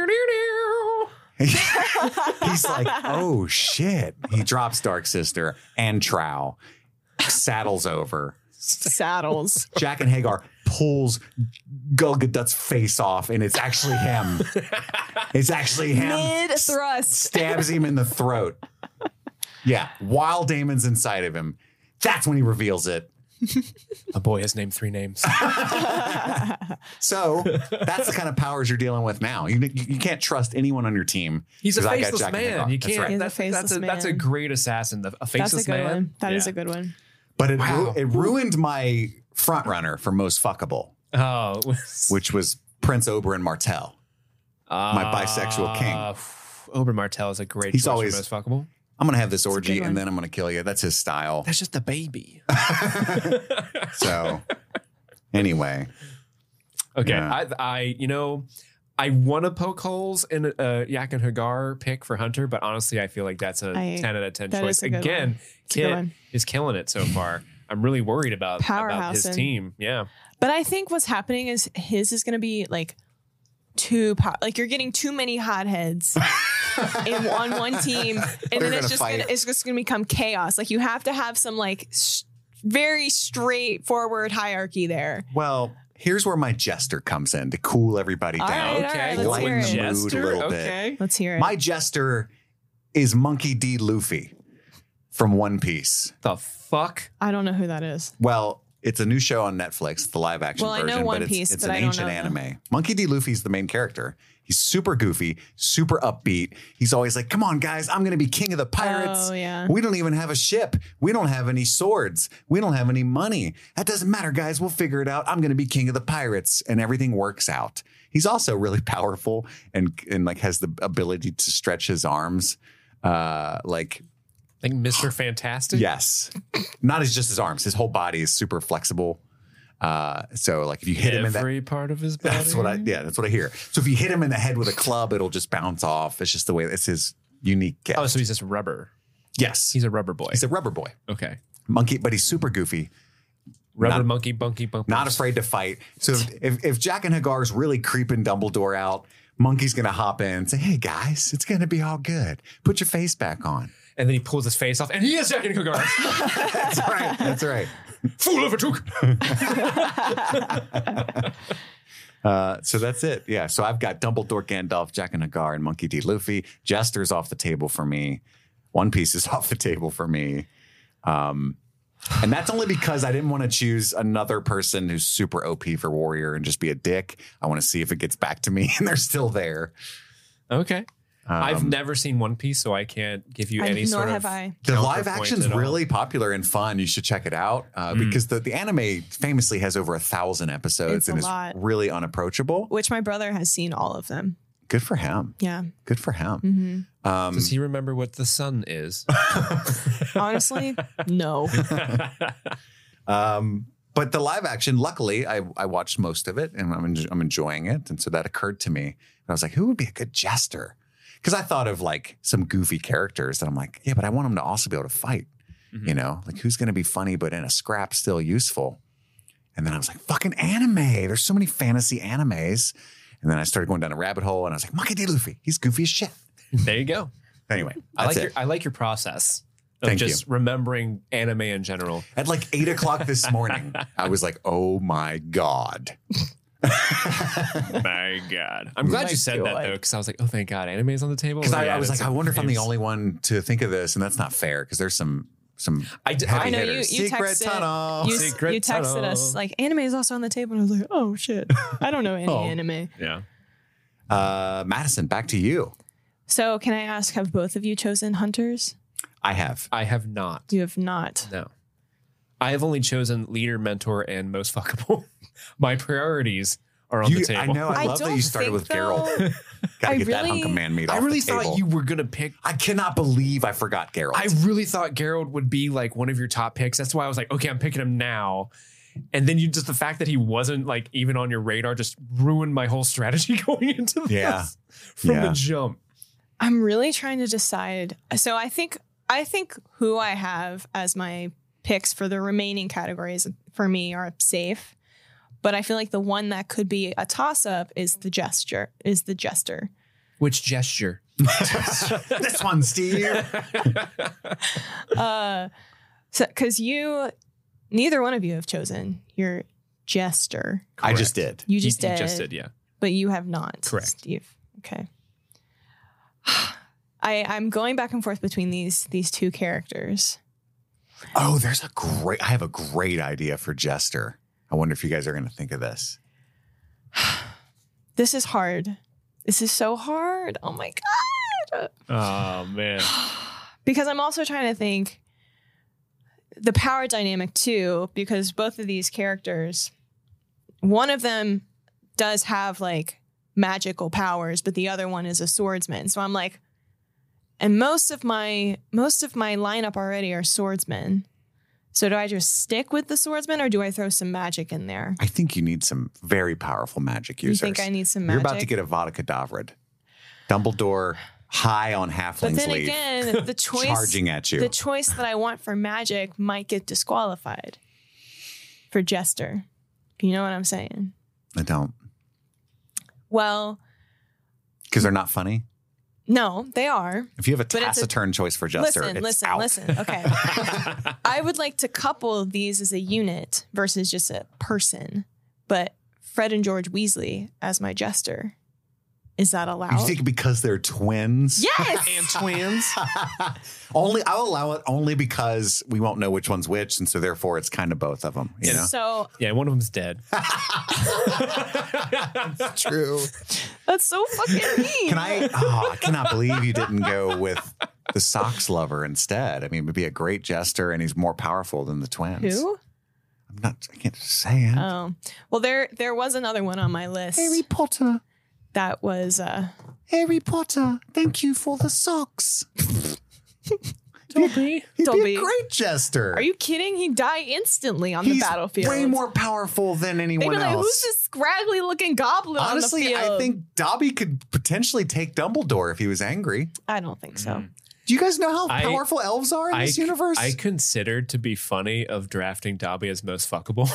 He's like, oh, shit. He drops Dark Sister and Trow, saddles over. Saddles. Jack and Hagar pulls Gal Gadot's face off, and it's actually him. It's actually him. Mid thrust. Stabs him in the throat. Yeah, while Damon's inside of him. That's when he reveals it. A boy has named three names. So that's the kind of powers you're dealing with now. You, you, you can't trust anyone on your team. He's a 'cause I got faceless Jack and man. Hagar. You That's can't. right. He's a That's, that's, faceless a, that's a man. great assassin. The, a That's faceless a good man. one. That yeah. is a good one. But it, Wow. ru- it ruined my front runner for most fuckable, Oh, which was Prince Oberyn Martell. My bisexual king. Uh, Oberyn Martell is a great He's choice always- for most fuckable. I'm going to have this a orgy good one. and then I'm going to kill you. That's his style. That's just a baby. So anyway. Okay, Yeah. I, I, you know, I want to poke holes in a uh, Yak and Hagar pick for Hunter, but honestly, I feel like that's a I- ten out of ten that choice. is a good Again, one. It's a good Kit one. is killing it so far. I'm really worried about, about his Powerhousing. team. Yeah. But I think what's happening is his is going to be like too pow- like you're getting too many hotheads in on one team, and They're then it's gonna just fight. gonna, it's just going to become chaos. Like you have to have some like s- very straightforward hierarchy there. Well, here's where my jester comes in to cool everybody All down. right, all right, let's Lighten hear it. the mood a little bit. Okay. Let's hear it. My jester is Monkey D. Luffy from One Piece. The fuck? I don't know who that is. Well, it's a new show on Netflix, the live action Well, I know version, One but it's, Piece, it's but an I don't ancient know them. anime. Monkey D. Luffy's the main character. He's super goofy, super upbeat. He's always like, come on, guys, I'm going to be king of the pirates. Oh, yeah. We don't even have a ship. We don't have any swords. We don't have any money. That doesn't matter, guys. We'll figure it out. I'm going to be king of the pirates. And everything works out. He's also really powerful and, and like has the ability to stretch his arms. Uh, like Like Mister Fantastic? Yes. Not as just his arms. His whole body is super flexible. Uh, so like if you hit him in Every that, part of his body? that's what I, yeah, that's what I hear. So if you hit him in the head with a club, it'll just bounce off. It's just the way, it's his unique gift. Oh, so he's just rubber. Yes. He's a rubber boy. He's a rubber boy. Okay. Monkey, but he's super goofy. Rubber Not- monkey, bunky, bumpers. Not afraid to fight. So if, if, if Jack and Hagar's really creeping Dumbledore out, Monkey's going to hop in and say, hey, guys, it's going to be all good. Put your face back on. And then he pulls his face off, and he is Jack and Hagar. That's right. That's right. Fool of a took. Uh, so that's it. Yeah. So I've got Dumbledore, Gandalf, Jack and Hagar, and Monkey D. Luffy. Jester's off the table for me. One Piece is off the table for me. Um, and that's only because I didn't want to choose another person who's super O P for Warrior and just be a dick. I want to see if it gets back to me and they're still there. Okay. Um, I've never seen One Piece, so I can't give you I- any nor sort have of. I. The live counterpoint action's at all. really popular and fun. You should check it out uh, because the, the anime famously has over a thousand episodes It's and a is lot. really unapproachable. Which my brother has seen all of them. Good for him. Yeah. Good for him. Mm-hmm. Um, Does he remember what the sun is? Honestly, no. Um, but the live action, luckily, I, I watched most of it and I'm, en- I'm enjoying it. And so that occurred to me. And I was like, who would be a good jester? Because I thought of like some goofy characters that I'm like, yeah, but I want them to also be able to fight. Mm-hmm. You know, like who's going to be funny, but in a scrap still useful. And then I was like, fucking anime. There's so many fantasy animes. And then I started going down a rabbit hole and I was like, Monkey D. Luffy. He's goofy as shit. There you go. Anyway, I that's like it. your I like your process of Thank just remembering anime in general. At like eight o'clock this morning, I was like, oh my God. My God. I'm glad My you said that God. though, because I was like, oh, thank God, anime's on the table. Because I, Yeah, I was that's like, I a- wonder if I'm the names. only one to think of this, and that's not fair because there's some some I d- heavy I know you, hitters. you Secret texted, tunnel. you, Secret you texted tunnel. us like anime is also on the table. And I was like, oh shit. I don't know any Oh. anime. Yeah. Uh, Madison, back to you. So can I ask, have both of you chosen hunters? I have. I have not. You have not. No. I have only chosen leader, mentor, and most fuckable. My priorities are on You, the table. I know. I, I love that don't you started think, with though- Geralt. Gotta I get that really- hunk of man meat I off really the table. thought you were gonna pick. I cannot believe I forgot Geralt. I really thought Geralt would be like one of your top picks. That's why I was like, okay, I'm picking him now. And then you just the fact that he wasn't like even on your radar just ruined my whole strategy going into this Yeah. from Yeah. the jump. I'm really trying to decide. So I think I think who I have as my picks for the remaining categories for me are safe. But I feel like the one that could be a toss up is the gesture, is the jester. Which gesture? this one, Steve. Uh, so because you, neither one of you have chosen your jester. I just did. You just He- he did, just did, yeah. but you have not. Correct. Steve. Okay. I I'm going back and forth between these these two characters. Oh, there's a great. I have a great idea for Jester. I wonder if you guys are going to think of this. This is hard. This is so hard. Oh my God. Oh man. Because I'm also trying to think the power dynamic too, because both of these characters, one of them does have like magical powers, but the other one is a swordsman. So I'm like, and most of my most of my lineup already are swordsmen. So do I just stick with the swordsman or do I throw some magic in there? I think you need some very powerful magic You users. think I need some You're about magic? to get a Vada Kedavra. Dumbledore high on But halfling's then leaf. again, the choice Charging at you. The choice that I want for magic might get disqualified for Jester. You know what I'm saying? I don't. Well, Because they're not funny. no, they are. If you have a But it's a- taciturn choice for Jester, Listen, it's listen, out. listen. Okay. I would like to couple these as a unit versus just a person, but Fred and George Weasley as my Jester. Is that allowed? You think because they're twins? Yes. And twins. Only I'll allow it only because we won't know which one's which, and so therefore it's kind of both of them. You know, So Yeah, one of them's dead. true. that's so fucking mean. Can I? Oh, I cannot believe you didn't go with the Socks Lover instead. I mean, it would be a great jester, and he's more powerful than the twins. Who? I'm not. I can't say it. Oh, well, there there was another one on my list Harry Potter. that was uh, Harry Potter. Thank you for the socks. Dobby. He'd Dobby. be a great jester. Are you kidding? He'd die instantly on He's the battlefield. way more powerful than They'd anyone be like, else. who's this scraggly looking goblin Honestly, on the field? I think Dobby could potentially take Dumbledore if he was angry. I don't think so. Mm. Do you guys know how I- powerful elves are in I, this universe? I considered to be funny of drafting Dobby as most fuckable.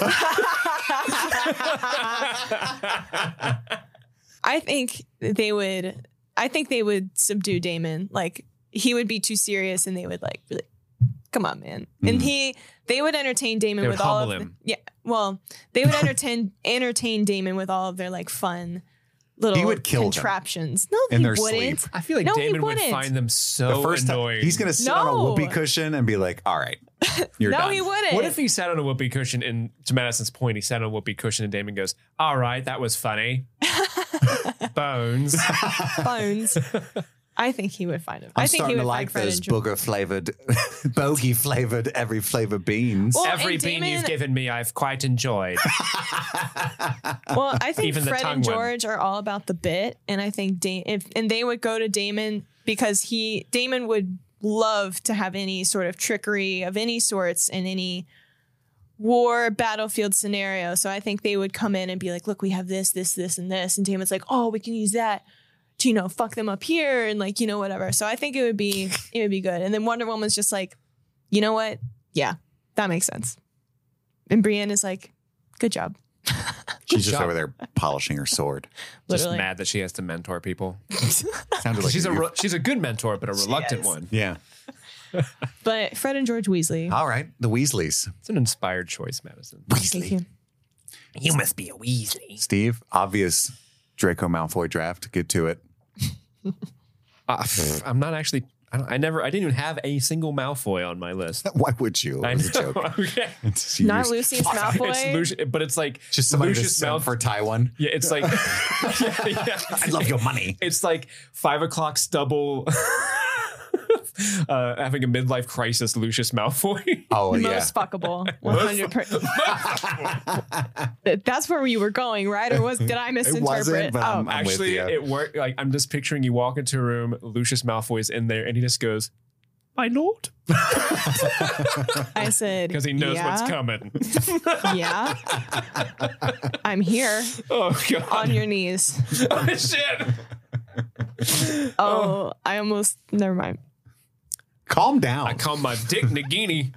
I think they would. I think they would subdue Damon. Like he would be too serious, and they would like, be like come on, man. Mm. And he, they would entertain Damon They would with all of humble the, him. yeah. Well, they would entertain entertain Damon with all of their like fun little He would kill them contraptions. No, in he their wouldn't. sleep. I feel like No, he Damon would wouldn't. find them so the first annoying. time he's going to sit on a No. whoopee cushion and be like, all right, you're no, done. he wouldn't. What if he sat on a whoopee cushion and, to Madison's point, he sat on a whoopee cushion and Damon goes, all right, that was funny. Bones. Bones? I think he would find him. I'm I think he starting would to find like Fred those and George. booger flavored, bogey flavored, every flavor beans. Well, Every and bean Damon- you've given me, I've quite enjoyed. Well, I think Even the Fred tongue and one. George are all about the bit, and I think da- if and they would go to Damon because he Damon would love to have any sort of trickery of any sorts in any war battlefield scenario. So I think they would come in and be like, "Look, we have this, this, this, and this," and Damon's like, "Oh, we can use that to, you know, fuck them up here and like, you know, whatever." So I think it would be it would be good. And then Wonder Woman's just like, you know what? Yeah, that makes sense. And Brienne is like, good job. She's just job. over there polishing her sword. Just Literally. mad that she has to mentor people. Sounded like she's a you- re- she's a good mentor, but a reluctant is. one. yeah. But Fred and George Weasley. All right, the Weasleys. It's an inspired choice, Madison. Thank you. You must be a Weasley. Steve, obvious Draco Malfoy draft. Get to it. Uh, pff, I'm not actually. I, don't, I never. I didn't even have a single Malfoy on my list. Why would you? It I was a know. joke. Okay. It's- you Not just- Lucius It's Malfoy. Lucius, but it's like Just somebody to Lucius sell Malfoy. for Taiwan. Yeah, it's like yeah, yeah. I love your money. It's like five o'clock stubble. uh, having a midlife crisis, Lucius Malfoy. Oh yeah. Most fuckable. one hundred percent. That's where you were going, right? Or was did I misinterpret? wasn't, but oh, I'm- I'm with Actually, you. it worked. Like I'm just picturing you walk into a room, Lucius Malfoy's in there, and he just goes, "My lord," I said because he knows yeah, what's coming. Yeah, I'm here Oh god! on your knees. Oh shit! Oh, I almost never mind. Calm down. I call my dick Nagini.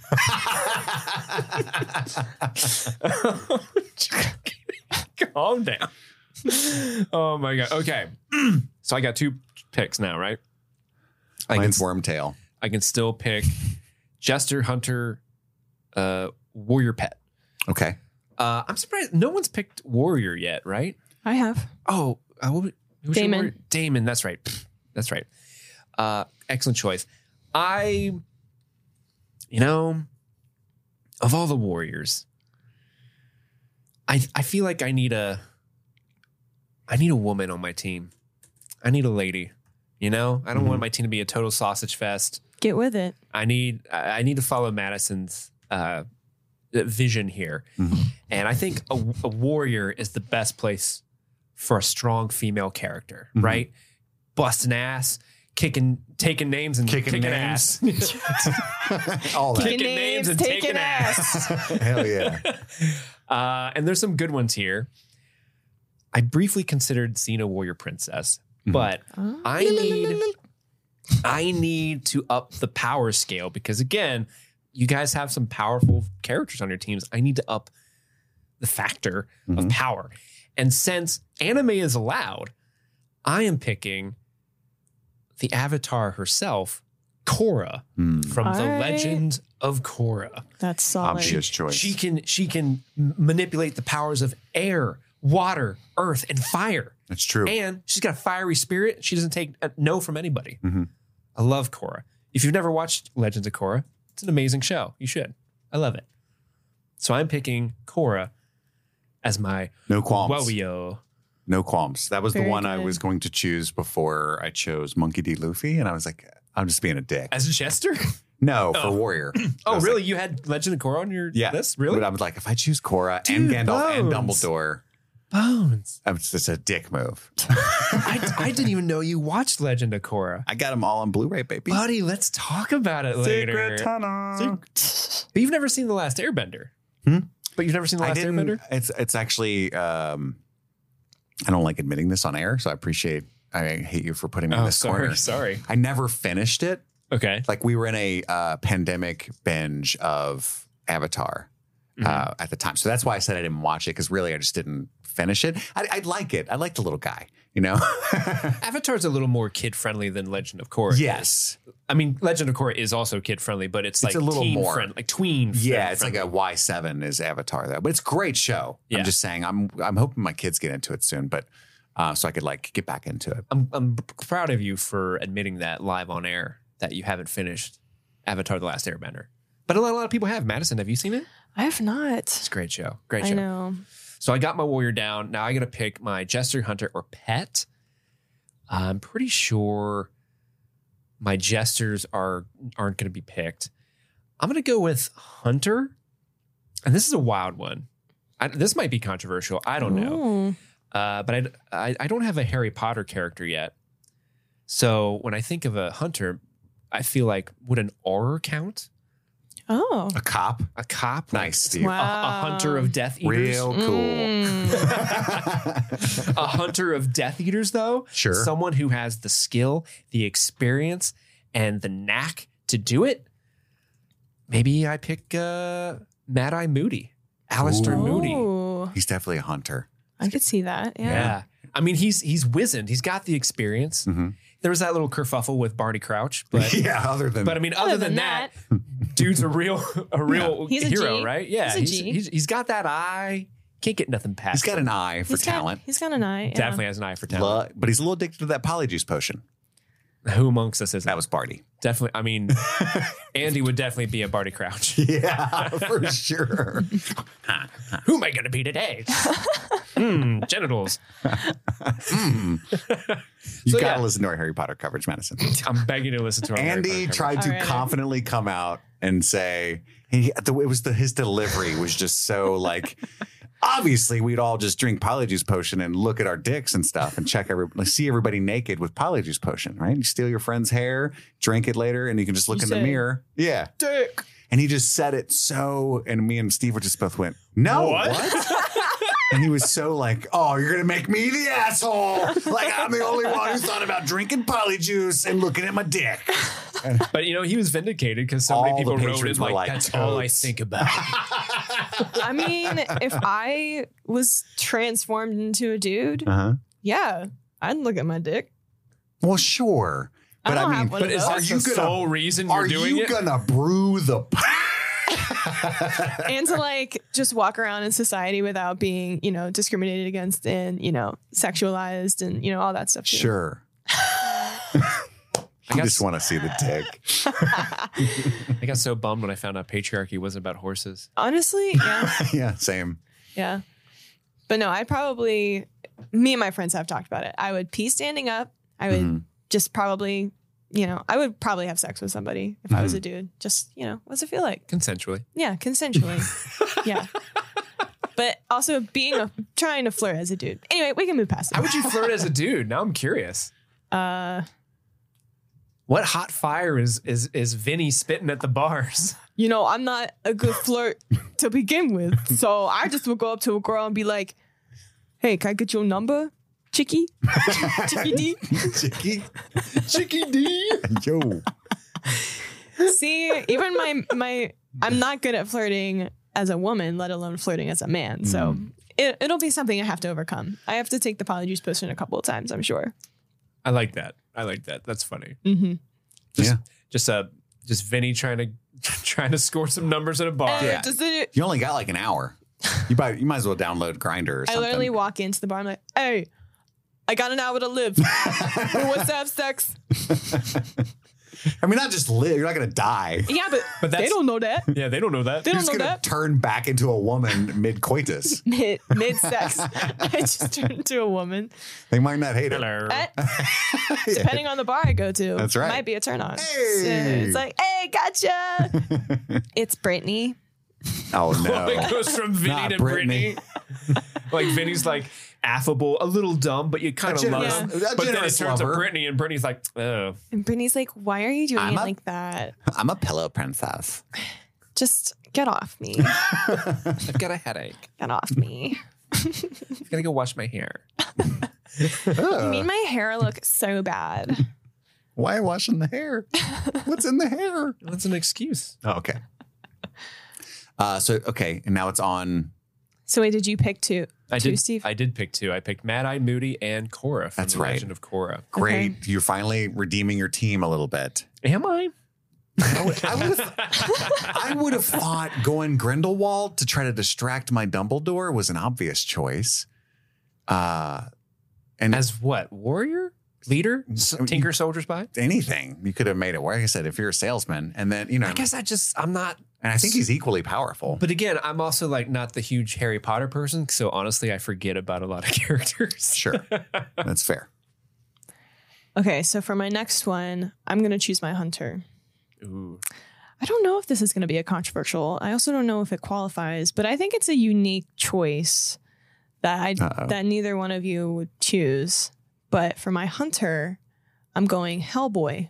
Calm down. Oh my god. Okay. So I got two picks now, right? I can, Mine's Wormtail. I can still pick Jester, Hunter, uh, Warrior Pet. Okay. Uh, I'm surprised no one's picked Warrior yet, right? I have. Oh, uh, what, was- who was your Damon. warrior? Damon, that's right. Pfft, That's right. Uh, excellent choice. I, you know, of all the warriors, I I feel like I need a I need a woman on my team. I need a lady. You know, I don't want my team to be a total sausage fest. Get with it. I need I I need to follow Madison's uh, vision here, and I think a, a warrior is the best place for a strong female character, right? Busting ass, kicking, taking names and Kicking kicking, names. ass, All that. Kicking Kicking names names, and taking taking ass. Hell yeah. uh, and there's some good ones here. I briefly considered Xena Warrior Princess, but I need I need to up the power scale because again, you guys have some powerful characters on your teams. I need to up the factor of power. And since anime is allowed, I am picking the Avatar herself, Korra, from the All right. Legend of Korra. That's solid. Obvious choice. She can she can m- manipulate the powers of air, water, earth, and fire. That's true. And she's got a fiery spirit. She doesn't take a no from anybody. Mhm. I love Korra. If you've never watched Legends of Korra, it's an amazing show. You should. I love it. So I'm picking Korra as my No qualms. Wario. No qualms. That was the Very one I good. was going to choose before I chose Monkey D. Luffy. And I was like, I'm just being a dick. As a Jester? No, for Warrior. I Oh, was really? like, You had Legend of Korra on your yeah. list? Really? But I was like, if I choose Korra and Dude, Gandalf and bones. Dumbledore, Bones. It's just a dick move. I, I didn't even know you watched Legend of Korra. I got them all on Blu-ray, baby. Buddy, let's talk about it later. Secret tunnel. But you've never seen The Last Airbender. Hmm? But you've never seen The I Last didn't. Airbender? It's it's actually. Um, I don't like admitting this on air, so I appreciate. I hate you for putting me in Oh, this sorry, corner. sorry. I never finished it. Okay. Like we were in a uh, pandemic binge of Avatar Mm-hmm. uh, at the time, so that's why I said I didn't watch it because really I just didn't finish it. I, I like it. I like the little guy. You know. Avatar's a little more kid-friendly than Legend of Korra. Yes. I mean, Legend of Korra is also kid-friendly, but it's, It's like a little teen more. friend, like tween. Yeah, friend- it's like a Y seven is Avatar though, but it's a great show. Yeah. I'm just saying, I'm I'm hoping my kids get into it soon, but uh, so I could like get back into it. I'm I'm proud of you for admitting that live on air that you haven't finished Avatar: The Last Airbender. But a lot, a lot of people have. Madison, have you seen it? I have not. It's a great show. Great I show. know. So I got my warrior down. Now I got to pick my jester, hunter, or pet. I'm pretty sure my jesters are aren't going to be picked. I'm going to go with hunter, and this is a wild one. I, this might be controversial. I don't know, Ooh. uh, but I, I I don't have a Harry Potter character yet. So when I think of a hunter, I feel like would an auror count? Oh. A cop, A cop, nice, like Steve. a, Wow. a hunter of Death Eaters. Real cool. Mm. A hunter of Death Eaters, though. Sure. Someone who has the skill, the experience, and the knack to do it. Maybe I pick uh, Mad Eye Moody, Alistair Ooh. Moody. Ooh. He's definitely a hunter. I could see that. Yeah. Yeah. I mean, he's he's wizened. He's got the experience. Mhm. There was that little kerfuffle with Barney Crouch, but yeah, other than but I mean, other, Other than, than that, dude's a real a real He's a hero, G. right? Yeah, He's a he's, G. he's he's got that eye. Can't get nothing past. he's got him. an eye for He's got- talent. he's got an eye. Yeah. Definitely has an eye for talent. Lo- but he's a little addicted to that polyjuice potion. Who amongst us is That was Barty. definitely? I mean, Andy would definitely be a Barty Crouch. Yeah, for sure. Who am I going to be today? Hmm, genitals. You So, gotta yeah. listen to our Harry Potter coverage, Madison. I'm begging you to listen to our Harry Andy Potter coverage. tried to All right. confidently come out and say he, the, it was the, his delivery was just so like. Obviously, we'd all just drink Polyjuice Potion and look at our dicks and stuff and check every like, see everybody naked with Polyjuice Potion, right? You steal your friend's hair, drink it later, and you can just look You in the say, mirror. Yeah, Dick. and he just said it so, and me and Steve were just both went, "No, What?" what?" And he was so like, "Oh, you're gonna make me the asshole? Like I'm the only one who thought about drinking Polyjuice and looking at my dick." But you know, he was vindicated because so All many the people wrote patrons it were like, like, "That's all I totes." think about." I mean, if I was transformed into a dude, Uh-huh. yeah, I'd look at my dick. Well, sure, I but I, don't mean, have one But of is those. that Are the you gonna- sole reason you're are doing you it? gonna brew the? And to like just walk around in society without being, you know, discriminated against and, you know, sexualized and, you know, all that stuff. Too. Sure. I got just s- want to see the dick. I got so bummed when I found out patriarchy wasn't about horses. Honestly, yeah. Yeah, same. Yeah. But no, I'd probably, me and my friends have talked about it. I would pee standing up. I would Mhm. just probably, you know, I would probably have sex with somebody if I was a dude. Just, you know, what's it feel like? Consensually. Yeah, consensually. Yeah. But also being a, trying to flirt as a dude. Anyway, we can move past How it. would you flirt as a dude? Now I'm curious. Uh, What hot fire is is is Vinny spitting at the bars? you know, I'm not a good flirt to begin with. So I just would go up to a girl and be like, hey, can I get your number? Chicky? Chicky D? Chicky. Chicky D. Yo. See, even my my I'm not good at flirting as a woman, let alone flirting as a man. So it, it'll be something I have to overcome. I have to take the polyjuice potion a couple of times, I'm sure. I like that. I like that. That's funny. Mm-hmm. Just, Yeah. Just uh, just Vinny trying to trying to score some numbers at a bar. Yeah. Just, uh, You only got like an hour. You might, you might as well download Grindr or I something. literally walk into the bar. I'm like, hey, I got an hour to live. Who wants to have sex? I mean, not just live. You're not going to die. Yeah, but, But they that's- don't know that. Yeah, they don't know that. They You're don't just know going to that. turn back into a woman mid coitus. Mid mid sex, I just turned into a woman. They might not hate it. Hello. Eh, depending on the bar I go to, That's right. might be a turn on. Hey. So it's like, hey, gotcha. It's Brittany. Oh It no. goes from Vinny Not to Brittany. Brittany. Like Vinny's like affable, a little dumb, but you kind of love generous- him. a But then it generous turns to lover. Brittany, and Brittany's like, oh. And Brittany's like, why are you doing I'm it a- like that? I'm a pillow princess. Just get off me. I've got a headache. Get off me. I've got to go wash my hair. You made my hair look so bad. Why washing the hair? What's in the hair? That's an excuse. Oh, okay. Uh, so, okay. And now it's on. So wait, did you pick two? I two, did. Steve? I did pick two. I picked Mad Eye Moody and Korra from That's the right. Legend of Korra. Great. Okay. You're finally redeeming your team a little bit. Am I? I would, I would have I would have thought going Grindelwald to try to distract my Dumbledore was an obvious choice. Uh, and As what? Warrior? Leader? S- you- Tinker Soldier Spy? anything you could have made it. Like I said, if you're a salesman, and then you know, I guess I just, I'm not. and I think he's equally powerful. But again, I'm also like not the huge Harry Potter person. So honestly, I forget about a lot of characters. Sure, that's fair. Okay, so for my next one, I'm going to choose my hunter. Ooh. I don't know if this is going to be a controversial. I also don't know if it qualifies, but I think it's a unique choice that I Uh-oh. that neither one of you would choose. But for my hunter, I'm going Hellboy.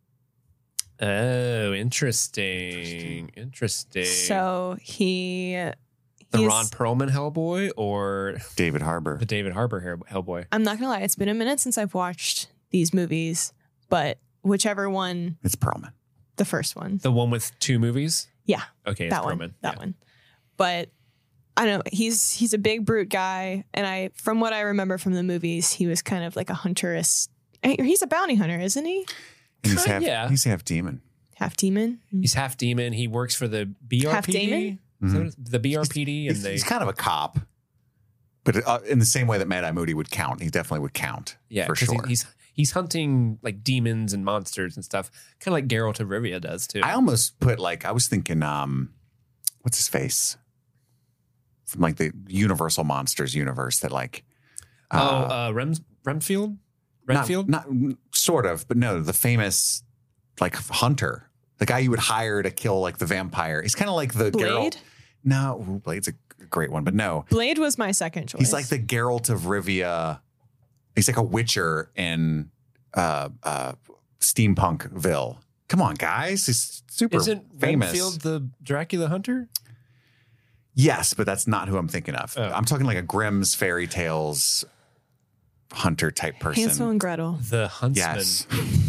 Oh, interesting. Interesting. So he the he's- Ron Perlman Hellboy or David Harbour. the David Harbour Hell- Hellboy? I'm not gonna lie, it's been a minute since I've watched these movies, but whichever one, It's Perlman. the first one, The one with two movies? yeah, Okay, it's that one, Perlman. that Yeah. one. But I don't know. He's he's a big brute guy, and I, from what I remember from the movies, he was kind of like a hunteress. He's a bounty hunter, isn't he? And he's Uh, half, yeah. he's half demon. Half demon. He's half demon. He works for the B R P D. Half demon? Is that what it's- the B R P D, and He's, they he's kind of a cop, but uh, in the same way that Mad Eye Moody would count, he definitely would count. yeah, for 'cause he- sure. he's he's hunting like demons and monsters and stuff, kind of like Geralt of Rivia does too. I almost put like I was thinking, um, what's his face from like the Universal Monsters universe that like oh, uh, Rems Remfield, not, Renfield. not sort of, but no, the famous like hunter, the guy you would hire to kill like the vampire. He's kind of like the Blade? Geralt. No, ooh, Blade's a great one, but no, Blade was my second choice. he's like the Geralt of Rivia. He's like a Witcher in uh, uh, Steampunkville. Come on, guys, he's super Isn't famous. Renfield the Dracula hunter? Yes, but that's not who I'm thinking of. Oh. I'm talking like a Grimm's fairy tales hunter type person. Hansel and Gretel. The huntsman. Yes.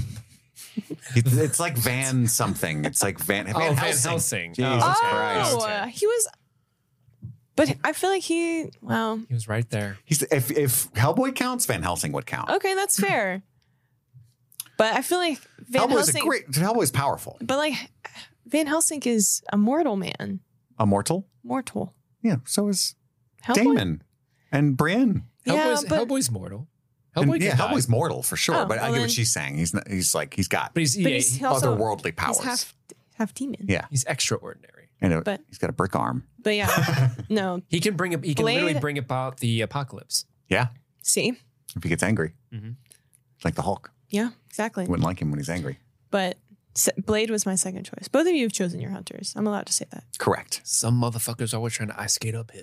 it's, it's like Van something. It's like Van, Van Oh, Van Helsing. Helsing. Jesus Oh, okay. Christ. Oh, Okay. uh, he was. But I feel like he. Well, He was right there. He's if if Hellboy counts, Van Helsing would count. okay, that's fair. But I feel like Van Hellboy's Helsing. a great. Hellboy's powerful. But like, Van Helsing is a mortal man. Immortal. Mortal. Yeah. So is Hellboy? Damon and Brienne. Yeah, Hellboy's, but Hellboy's mortal. And, Hellboy yeah, can die. Hellboy's mortal for sure. Oh, but I well get then- what she's saying. He's not, he's like he's got But he's, but yeah, he's he- he also, otherworldly powers. He's half half demon. Yeah. he's extraordinary. And a- but- he's got a brick arm. But yeah, no. He can bring. A, he can Blade- literally bring about the apocalypse. Yeah. See, If he gets angry, Mhm. like the Hulk. yeah, exactly. Wouldn't like him when he's angry. But S- Blade was my second choice. Both of you have chosen your hunters. I'm allowed to say that. Correct. Some motherfuckers always trying to ice skate uphill.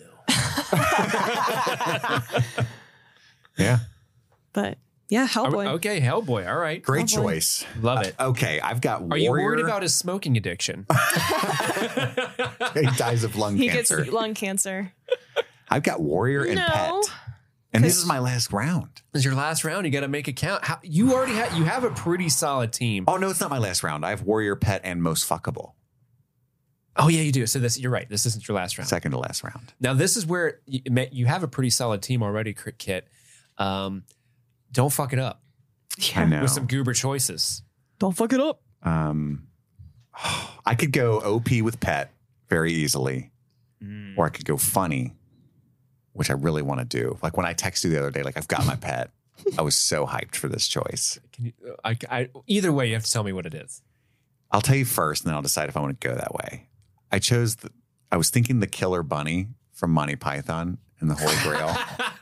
Yeah. But yeah, Are we- Hellboy. okay, Hellboy. All right, Great Hellboy. choice. love it. Uh, okay, I've got Are Warrior. you worried about his smoking addiction? he dies of lung He cancer. gets lung cancer. I've got Warrior and No. Pet. And this 'Cause- is my last round. This is your last round. You got to make it count. How, you already have. You have a pretty solid team. Oh, no, it's not my last round. I have Warrior, Pet, and Most Fuckable. Oh yeah, you do. So this, you're right. This isn't your last round. Second to last round. Now this is where you, you have a pretty solid team already, Kit. Um, don't fuck it up I know. with some goober choices. Don't fuck it up. Um, I could go O P with Pet very easily, Mm. or I could go funny, which I really want to do. Like when I texted you the other day, like I've got my pet. I was so hyped for this choice. Can you, I, I, either way, you have to tell me what it is. I'll tell you first, and then I'll decide if I want to go that way. I chose. The, I was thinking the Killer Bunny from Monty Python and the Holy Grail.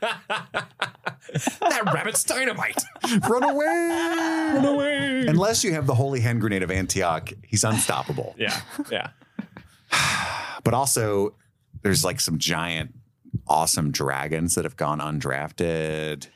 That rabbit's dynamite. Run away! Run away! Unless you have the Holy Hand Grenade of Antioch, he's unstoppable. Yeah, yeah. But also, there's like some giant awesome dragons that have gone undrafted.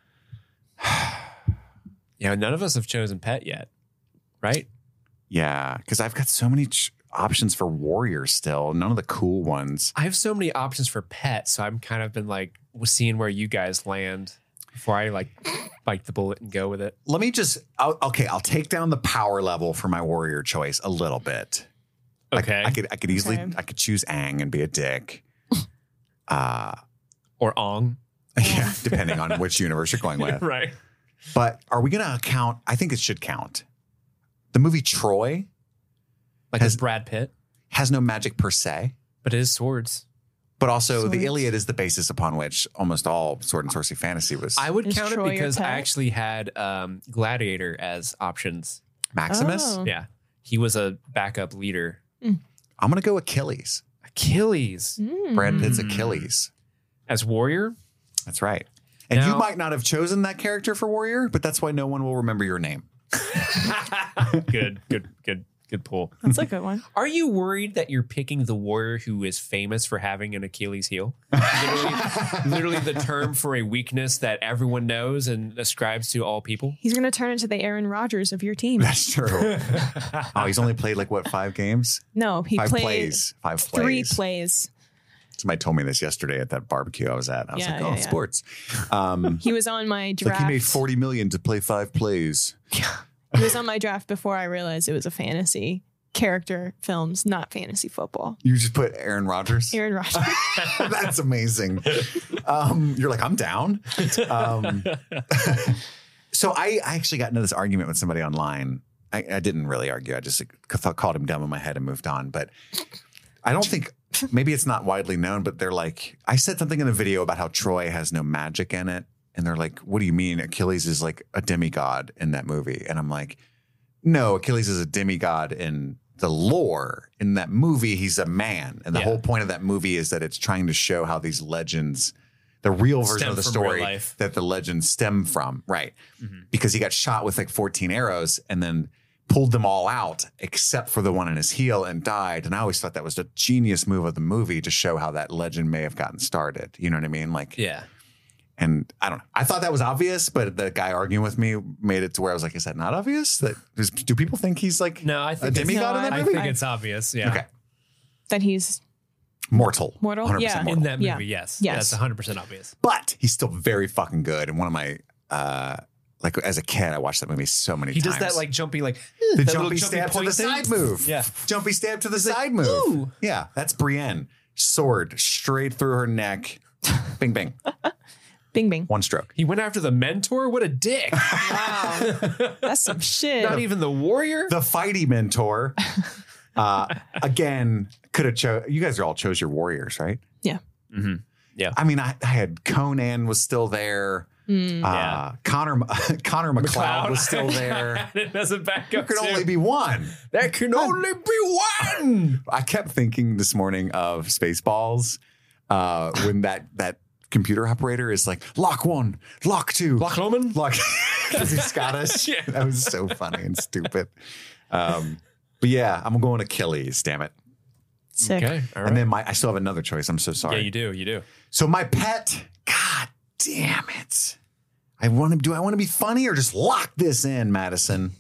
Yeah, none of us have chosen pet yet, right? Yeah, because I've got so many ch- options for warriors still. None of the cool ones. I have so many options for pet, so I'm kind of been like seeing where you guys land before I like bite the bullet and go with it. Let me just, I'll, okay, I'll take down the power level for my warrior choice a little bit. Okay. I, I could I could easily, Okay. I could choose Aang and be a dick. Uh, Or Ong. yeah, depending on which universe you're going with. Right. But are we going to count? I think it should count. The movie Troy Like Has- has Brad Pitt, has no magic per se, but it is swords. but also Swords. the Iliad is the basis upon which almost all sword and sorcery fantasy was. I would Is count Troy it your because I pet? actually had um, Gladiator as options. Maximus. Oh. Yeah. He was a backup leader. I'm going to go Achilles. Achilles Mm. Brad Pitt's Achilles. as warrior. That's right. And you Now- might not have chosen that character for warrior, but that's why no one will remember your name. Good, good, good, good pull. That's a good one. Are you worried that you're picking the warrior who is famous for having an Achilles heel? Literally, literally the term for a weakness that everyone knows and ascribes to all people. He's going to turn into the Aaron Rodgers of your team. That's true. Oh, he's only played like what, five games? No, he Five played plays. Five three plays. plays. Somebody told me this yesterday at that barbecue I was at. I was Yeah, like, oh, yeah, yeah. sports. Um, He was on my it's like draft. he made forty million to play five plays. He was on my draft before I realized it was a fantasy character films, not fantasy football. You just put Aaron Rodgers. Aaron Rodgers. That's amazing. Um, you're like, I'm down. Um, so I, I actually got into this argument with somebody online. I, I didn't really argue. I just like, thought, called him dumb in my head and moved on. But I don't think, maybe it's not widely known, but they're like, I said something in a video about how Troy has no magic in it. And they're like, what do you mean? Achilles is like a demigod in that movie. And I'm like, no, Achilles is a demigod in the lore. In that movie, he's a man. And the Yeah. whole point of that movie is that it's trying to show how these legends, the real version Stem of the from real story life. that the legends stem from. Right. Mm-hmm. Because he got shot with like fourteen arrows and then pulled them all out except for the one in his heel and died. And I always thought that was a genius move of the movie to show how that legend may have gotten started. You know what I mean? Like, Yeah. and I don't know. I thought that was obvious, but the guy arguing with me made it to where I was like, is that not obvious? That does, do people think he's like No, I a think it's- demigod No, in that I movie? think it's obvious. Yeah. Okay. That he's Mortal. Mortal? one hundred percent Yeah. mortal. In that movie, Yeah. yes. Yes. That's one hundred percent obvious. But he's still very fucking good. And one of my, uh, like as a kid, I watched that movie so many He times. does that like jumpy, like the that jumpy little stab to point the thing. side move. Yeah. Jumpy stab to the side move. ooh. Yeah. That's Brienne. Sword straight through her neck. Bing, bing. Bing Bing. One stroke. He went after the mentor. What a dick. Wow. That's some shit. Not even the warrior. The fighty mentor. Uh, again, could have chose. You guys are all chose your warriors, right? Yeah. Mm-hmm. Yeah. I mean, I, I had Conan was still there. Mm. Uh, Yeah. Connor Connor McLeod McLeod was still there. It doesn't back There up. could too. only be one. There can only be one. I kept thinking this morning of Spaceballs uh, when that that computer operator is like lock one, lock two, Loch Lomond? lock because he's Scottish. Yeah. That was so funny and stupid. Um, but yeah, I'm going Achilles. Damn it. Sick. Okay. All right. And then my I still have another choice. I'm so sorry. yeah, you do. You do. So my pet, God damn it. I want to do I want to be funny or just lock this in, Madison?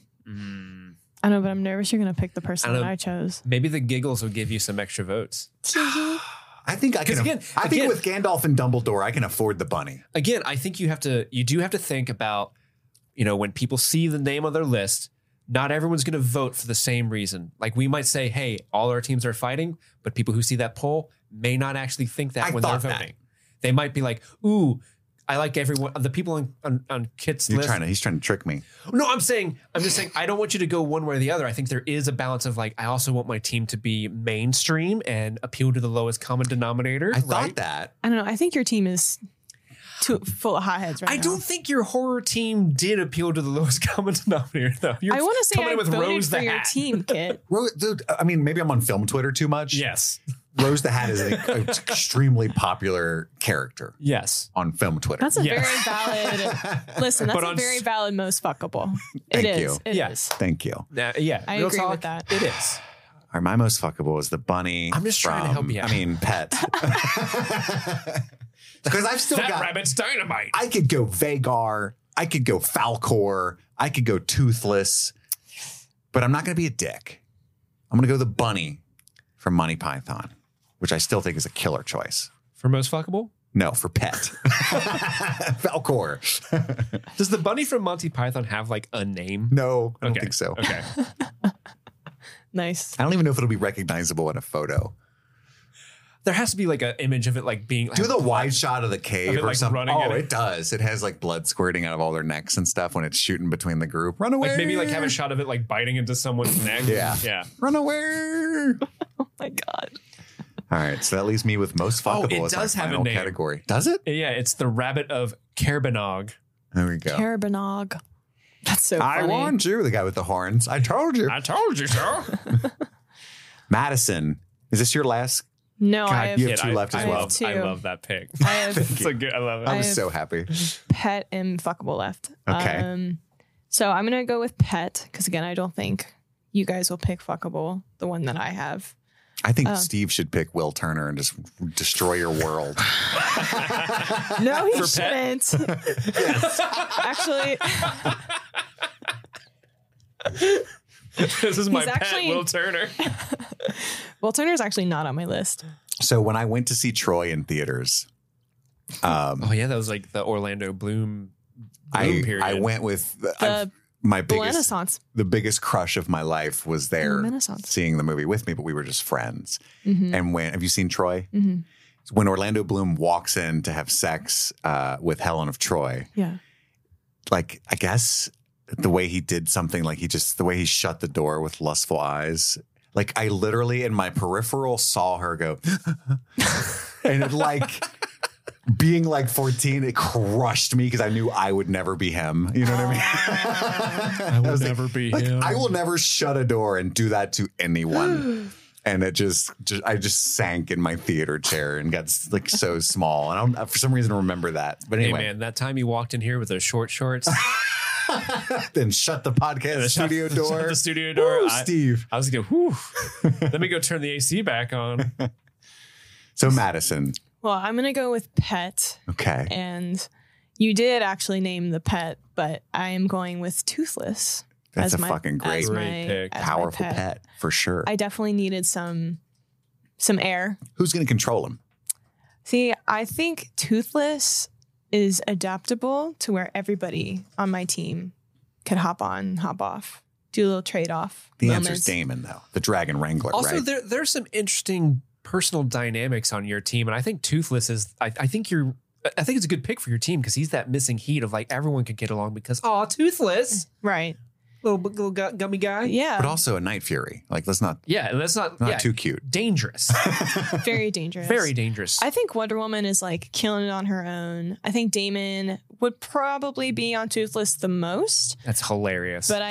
I know, but I'm nervous you're going to pick the person I that know. I chose. Maybe the giggles will give you some extra votes. I think I can 'Cause again- I think again- with Gandalf and Dumbledore, I can afford the bunny. Again, I think you have to. You do have to think about, you know, when people see the name of their list. Not everyone's going to vote for the same reason. Like we might say, "Hey, all our teams are fighting," but people who see that poll may not actually think that I when they're thought that. voting. They might be like, "Ooh, I like everyone." The people on on, on Kit's You're list. trying to he's trying to trick me. No, I'm saying, I'm just saying, I don't want you to go one way or the other. I think there is a balance of like, I also want my team to be mainstream and appeal to the lowest common denominator. I thought right? that. I don't know. I think your team is too full of hotheads right I now. don't think your horror team did appeal to the lowest common denominator, though. You're I want to say coming I in with voted Rose for the your Hat. team, Kit. Ro- dude, I mean, maybe I'm on film Twitter too much. Yes. Rose the Hat is an extremely popular character Yes. on film Twitter. That's a Yes. very valid. Listen, that's But a on very s- valid most fuckable. It Thank is. you. It Yeah. is. Thank you. Uh, yeah. I real agree talk, with that. It is. Or my most fuckable is the bunny. I'm just trying to help from- you out. I mean, pet. Because I've still that got. rabbit's dynamite. I could go Vagar. I could go Falcor. I could go Toothless. But I'm not going to be a dick. I'm going to go the bunny from Monty Python, which I still think is a killer choice. For most fuckable? No, for pet. Falcor. Does the bunny from Monty Python have like a name? No, I don't Okay. think so. Okay. Nice. I don't even know if it'll be recognizable in a photo. There has to be like an image of it like being Do the wide shot of the cave Of it, or like, something. running Oh, at it. it? does. It has like blood squirting out of all their necks and stuff when it's shooting between the group. Run away. like maybe like have a shot of it like biting into someone's neck. Yeah. Yeah. Run away. Oh my God. All right. So that leaves me with most Oh, fuckable it as my does have a final name. category. Does it? Yeah, it's the rabbit of Kerbanog. There we go. Carabanog. That's so funny. I warned you, the guy with the horns. I told you. I told you so. Madison. Is this your last? No, God, I have you have kid, two I, left as I well. Love, two. I love that pick. I have It's so good. I love it. I I was have- so happy. pet and fuckable left. Okay. Um, so I'm going to go with pet because, again, I don't think you guys will pick fuckable, the one that I have. I think Oh. Steve should pick Will Turner and just destroy your world. No, he For shouldn't. Actually, This is my He's pet, actually- Will Turner. Will Turner's actually not on my list. So when I went to see Troy in theaters, um, Oh yeah, that was like the Orlando Bloom. I Bloom period. I went with The I've- my The biggest Renaissance. the biggest crush of my life was there Renaissance. seeing the movie with me, but we were just friends. Mhm. And when have you seen Troy? Mhm. When Orlando Bloom walks in to have sex uh, with Helen of Troy, Yeah. like I guess the way he did something, like he just the way he shut the door with lustful eyes. Like I literally in my peripheral saw her go, and it like being like fourteen, it crushed me because I knew I would never be him. You know what I mean? I will was like- never be Like, him. I will never shut a door and do that to anyone. And it just, just, I just sank in my theater chair and got like so small. And I don't, for some reason, remember that. But Hey anyway, man, that time you walked in here with those short shorts, then shut the podcast shut- studio shut door. the studio door. Woo, I- Steve. I was going, whew. Let me go turn the A C back on. So Madison. Well, I'm going to go with pet. Okay. And you did actually name the pet, but I am going with Toothless. That's as a my- fucking great, as Great my- pick. as my powerful pet. for sure. I definitely needed some some air. Who's going to control him? See, I think Toothless is adaptable to where everybody on my team could hop on, hop off, do a little trade off. The answer's Damon, though. The Dragon Wrangler, Also, right? there there's some interesting personal dynamics on your team, and I think Toothless is. I, I think you're. I think it's a good pick for your team because he's that missing heat of like everyone could get along because oh, Toothless, Right. little little gu- gummy guy. Yeah. But also a Night Fury. Like, let's not, Yeah, and that's not not yeah, too cute. dangerous. Very dangerous. Very dangerous. I think Wonder Woman is like killing it on her own. I think Damon would probably be on Toothless the most, That's hilarious. but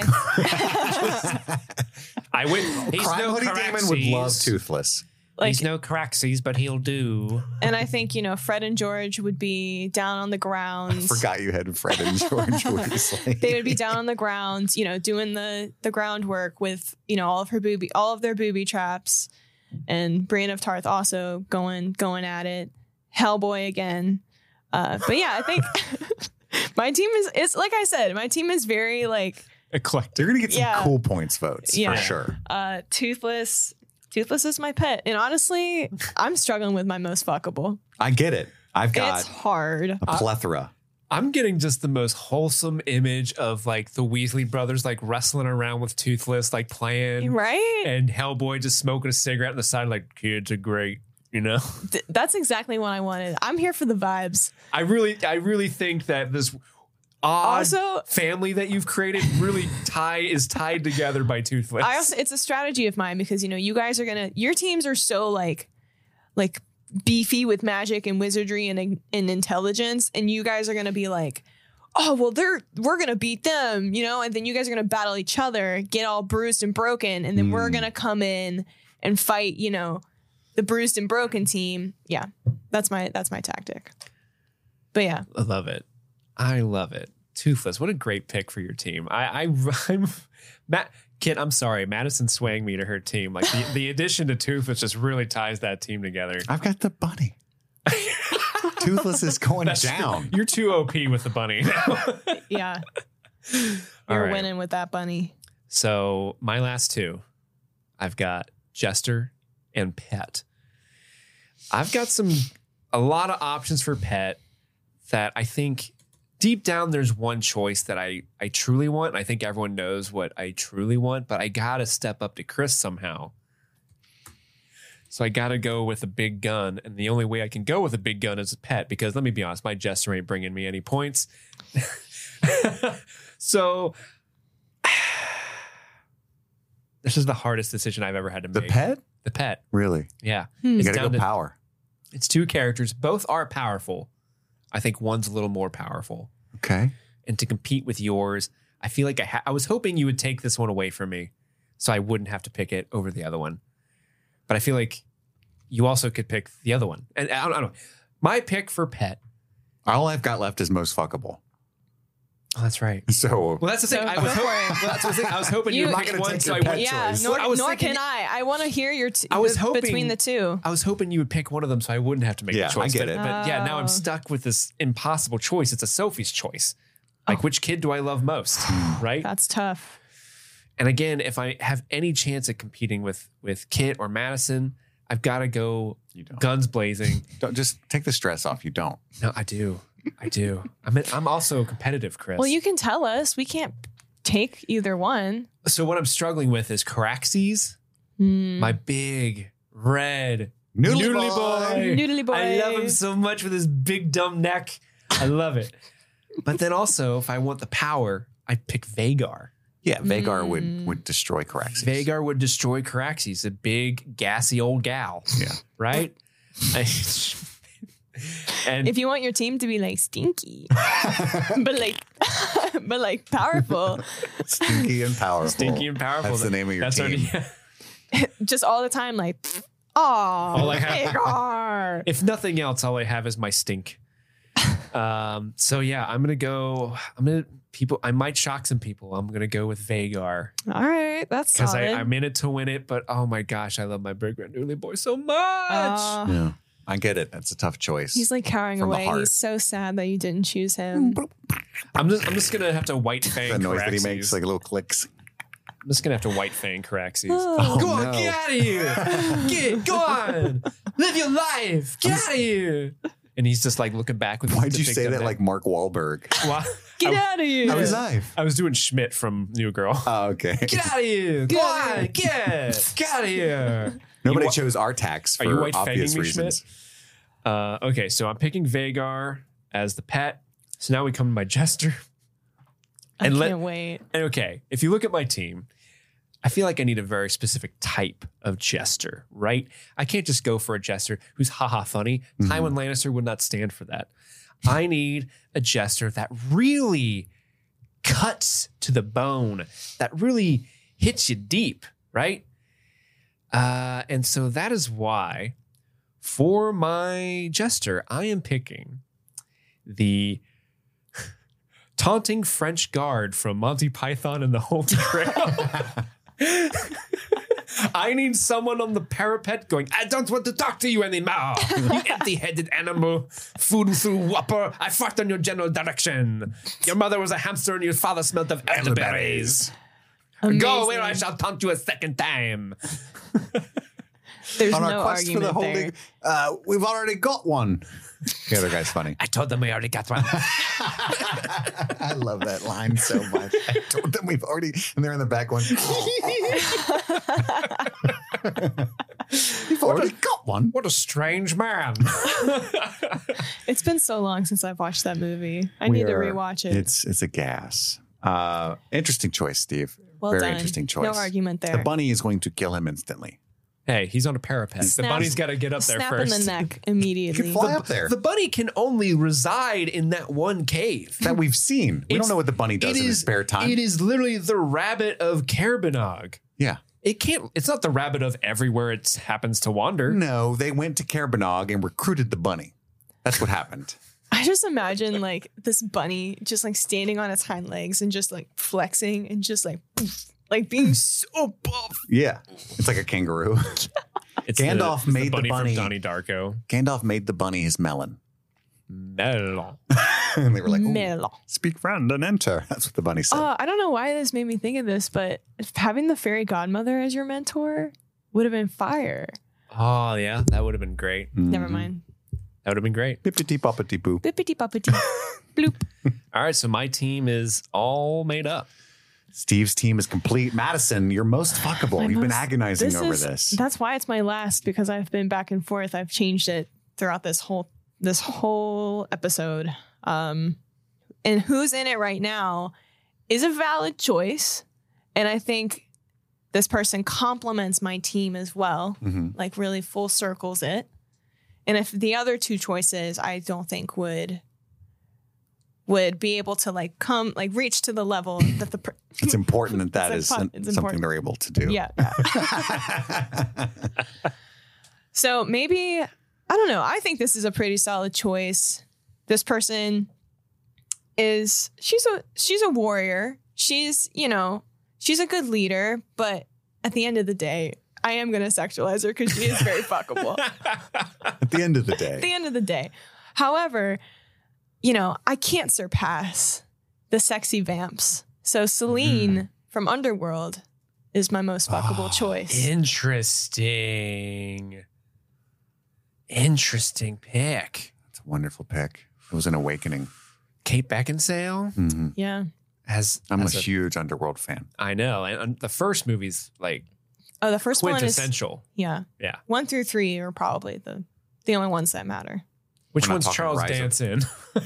I I went. He's Crime no Hoodie Damon would Caraxes. love Toothless. like, he's no Caraxes, but he'll do. and I think you know Fred and George would be down on the ground. Forgot you had Fred and George Weasley. They would be down on the ground, you know, doing the the groundwork with you know all of her booby, all of their booby traps, and Brienne of Tarth also going going at it. Hellboy again, uh, but yeah, I think my team is. It's like I said, my team is very like Eclectic. You're going to get some Yeah. cool points votes Yeah. for sure. uh, Toothless. Toothless is my pet, and honestly, I'm struggling with my most fuckable. I get it. I've got It's hard. a plethora. I'm getting just the most wholesome image of like the Weasley brothers like wrestling around with Toothless, like playing, Right? and Hellboy just smoking a cigarette on the side, like kids are great. You know, Th- that's exactly what I wanted. I'm here for the vibes. I really, I really think that this odd Also- family that you've created really tie is tied together by Toothless. I also it's a strategy of mine because you know you guys are gonna your teams are so like like beefy with magic and wizardry and and intelligence, and you guys are gonna be like, oh well they're we're gonna beat them, you know, and then you guys are gonna battle each other, get all bruised and broken, and then we're gonna come in and fight, you know, the bruised and broken team. Yeah, that's my that's my tactic. But yeah, I love it. I love it. Toothless. What a great pick for your team. I, I I'm Matt Kit, I'm sorry. Madison swaying me to her team. Like the, the addition to Toothless just really ties that team together. I've got the bunny. Toothless is going That's down. True. You're too O P with the bunny now. Yeah. All You're right. winning with that bunny. So my last two, I've got Jester and Pet. I've got some a lot of options for Pet that I think deep down there's one choice that I I truly want. I think everyone knows what I truly want, but I gotta step up to Chris somehow. So I gotta go with a big gun, and the only way I can go with a big gun is a Pet, because let me be honest, my Jester ain't bringing me any points. So this is the hardest decision I've ever had to The make. Pet? The Pet. Really? Yeah. You It's got to down go power. It's two characters. Both are powerful. I think one's a little more powerful. Okay. And to compete with yours, I feel like I ha- I was hoping you would take this one away from me so I wouldn't have to pick it over the other one. But I feel like you also could pick the other one. And I don't, I don't know. My pick for Pet. All I've got left is most fuckable. Oh, that's right. So, Well, that's the thing. So I was, go ho- for it. well, that's the thing. I was hoping you You- would I'm pick not gonna one. take So your I pet went. Yeah, choice. nor, I was nor thinking- can I. I want to hear your t- I was the- hoping- between the two. I was hoping you would pick one of them so I wouldn't have to make Yeah, the choice. I get but, it. but yeah, now Oh. I'm stuck with this impossible choice. It's a Sophie's choice. Like, which kid do I love most? Right? That's tough. And again, if I have any chance at competing with with Kit or Madison, I've got to go You don't. guns blazing. don't just take the stress off. You don't. No, I do. I do. I mean, I'm also competitive, Chris. Well, you can tell us. We can't take either one. So what I'm struggling with is Caraxes, my big red Noodly noodly boy. Noodly boy. I love him so much with his big dumb neck. I love it. But then also, if I want the power, I'd pick Vagar. Yeah, Vagar Mm. would would destroy Caraxes. Vagar would destroy Caraxes, a big, gassy old gal. Yeah. Right? I- and If you want your team to be like stinky, but like, but like powerful, Stinky and powerful. stinky and powerful. That's the name of your that's team. Already, just all the time, like, oh, All I have- Vagar. if nothing else, all I have is my stink. Um, so yeah, I'm gonna go. I'm gonna people. I might shock some people. I'm gonna go with Vagar All right, that's because solid. I'm in it to win it. But oh my gosh, I love my big red noodly boy so much. Uh, Yeah. I get it. That's a tough choice. he's like cowering From the away. heart. He's so sad that you didn't choose him. I'm just. I'm just gonna have to white fang the noise that he Caraxes. makes, like little clicks. I'm just gonna have to white fang Caraxes. Oh. go on, no. get out of here! Get, go on, live your life. Get out of here! And he's just like looking back with. Why'd the you big say dumb that neck. like Mark Wahlberg? Why- Get I, out of here! How was life? I was doing Schmidt from New Girl. Oh, okay. Get out of here! Go on, get, get out of here! Nobody You wa- chose Artax Are you for white obvious fanging me, reasons. Schmidt? Uh, okay, so I'm picking Vagar as the pet. So now we come to my Jester. I And can't let- wait. And okay, if you look at my team, I feel like I need a very specific type of Jester, right? I can't just go for a Jester who's haha funny. Mm-hmm. Tywin Lannister would not stand for that. I need a Jester that really cuts to the bone, that really hits you deep, right? Uh, and so that is why for my Jester, I am picking the taunting French guard from Monty Python and the Holy Grail. I need someone on the parapet going, I don't want to talk to you anymore. You empty-headed animal, food through whopper. I fucked on your general direction. Your mother was a hamster and your father smelled of elderberries. Go away or I shall taunt you a second time. There's On no our quest for argument the there. holding, uh, we've already got one. The other guy's funny. I told them we already got one. I love that line so much. I told them we've already, and they're in the back one. We've already got one. What a strange man. It's been so long since I've watched that movie. I We need to are- rewatch it. It's it's a gas. Uh, interesting choice, Steve. Well Very done. interesting choice. No argument there. The bunny is going to kill him instantly. Hey, he's on a parapet. Snap- the bunny's got to get up there Snap first. in the neck You immediately. can fly up there. The bunny can only reside in that one cave. That we've seen. We It's- don't know what the bunny does it in his is- spare time. It is literally the rabbit of Carbonog. Yeah. It can't. It's not the rabbit of everywhere it happens to wander. No, they went to Carbonog and recruited the bunny. That's what happened. I just imagine like this bunny just like standing on its hind legs and just like flexing and just like like being so buff. Yeah, it's like a kangaroo. It's Gandalf the, it's made the bunny, the bunny. from Donnie Darko. Gandalf made the bunny his melon. Melon. And they were like, Melon. speak friend and enter. That's what the bunny said. Uh, I don't know why this made me think of this, but having the fairy godmother as your mentor would have been fire. Oh, yeah. That would have been great. Mm-hmm. Never mind. That would have been great. Bippity boppity boo. Bippity boppity. Bloop. All right. So my team is all made up. Steve's team is complete. Madison, you're most fuckable. My You've been most- agonizing this over is- this. That's why it's my last, because I've been back and forth. I've changed it throughout this whole this whole episode. Um, and who's in it right now is a valid choice. And I think this person complements my team as well, Mhm. like really full circles it. And if the other two choices, I don't think would would be able to like come like reach to the level that the per- It's important that that It's is impo- some- it's something important. they're able to do. yeah. yeah. So maybe, I don't know. I think this is a pretty solid choice. This person is, she's a, she's a warrior. She's, you know, she's a good leader, but at the end of the day, I am going to sexualize her because she is very fuckable. At the end of the day. At the end of the day. However, you know, I can't surpass the sexy vamps. So Celine Mm. from Underworld is my most fuckable Oh, choice. Interesting. Interesting pick. It's a wonderful pick. It was an awakening. Kate Beckinsale hmm Yeah. has. I'm a has huge Underworld fan. I know. And and the first movie's like Oh, the first one is, quintessential. yeah. Yeah. One through three are probably the, the only ones that matter. Which We're not one's talking Charles Rise of- Dance in?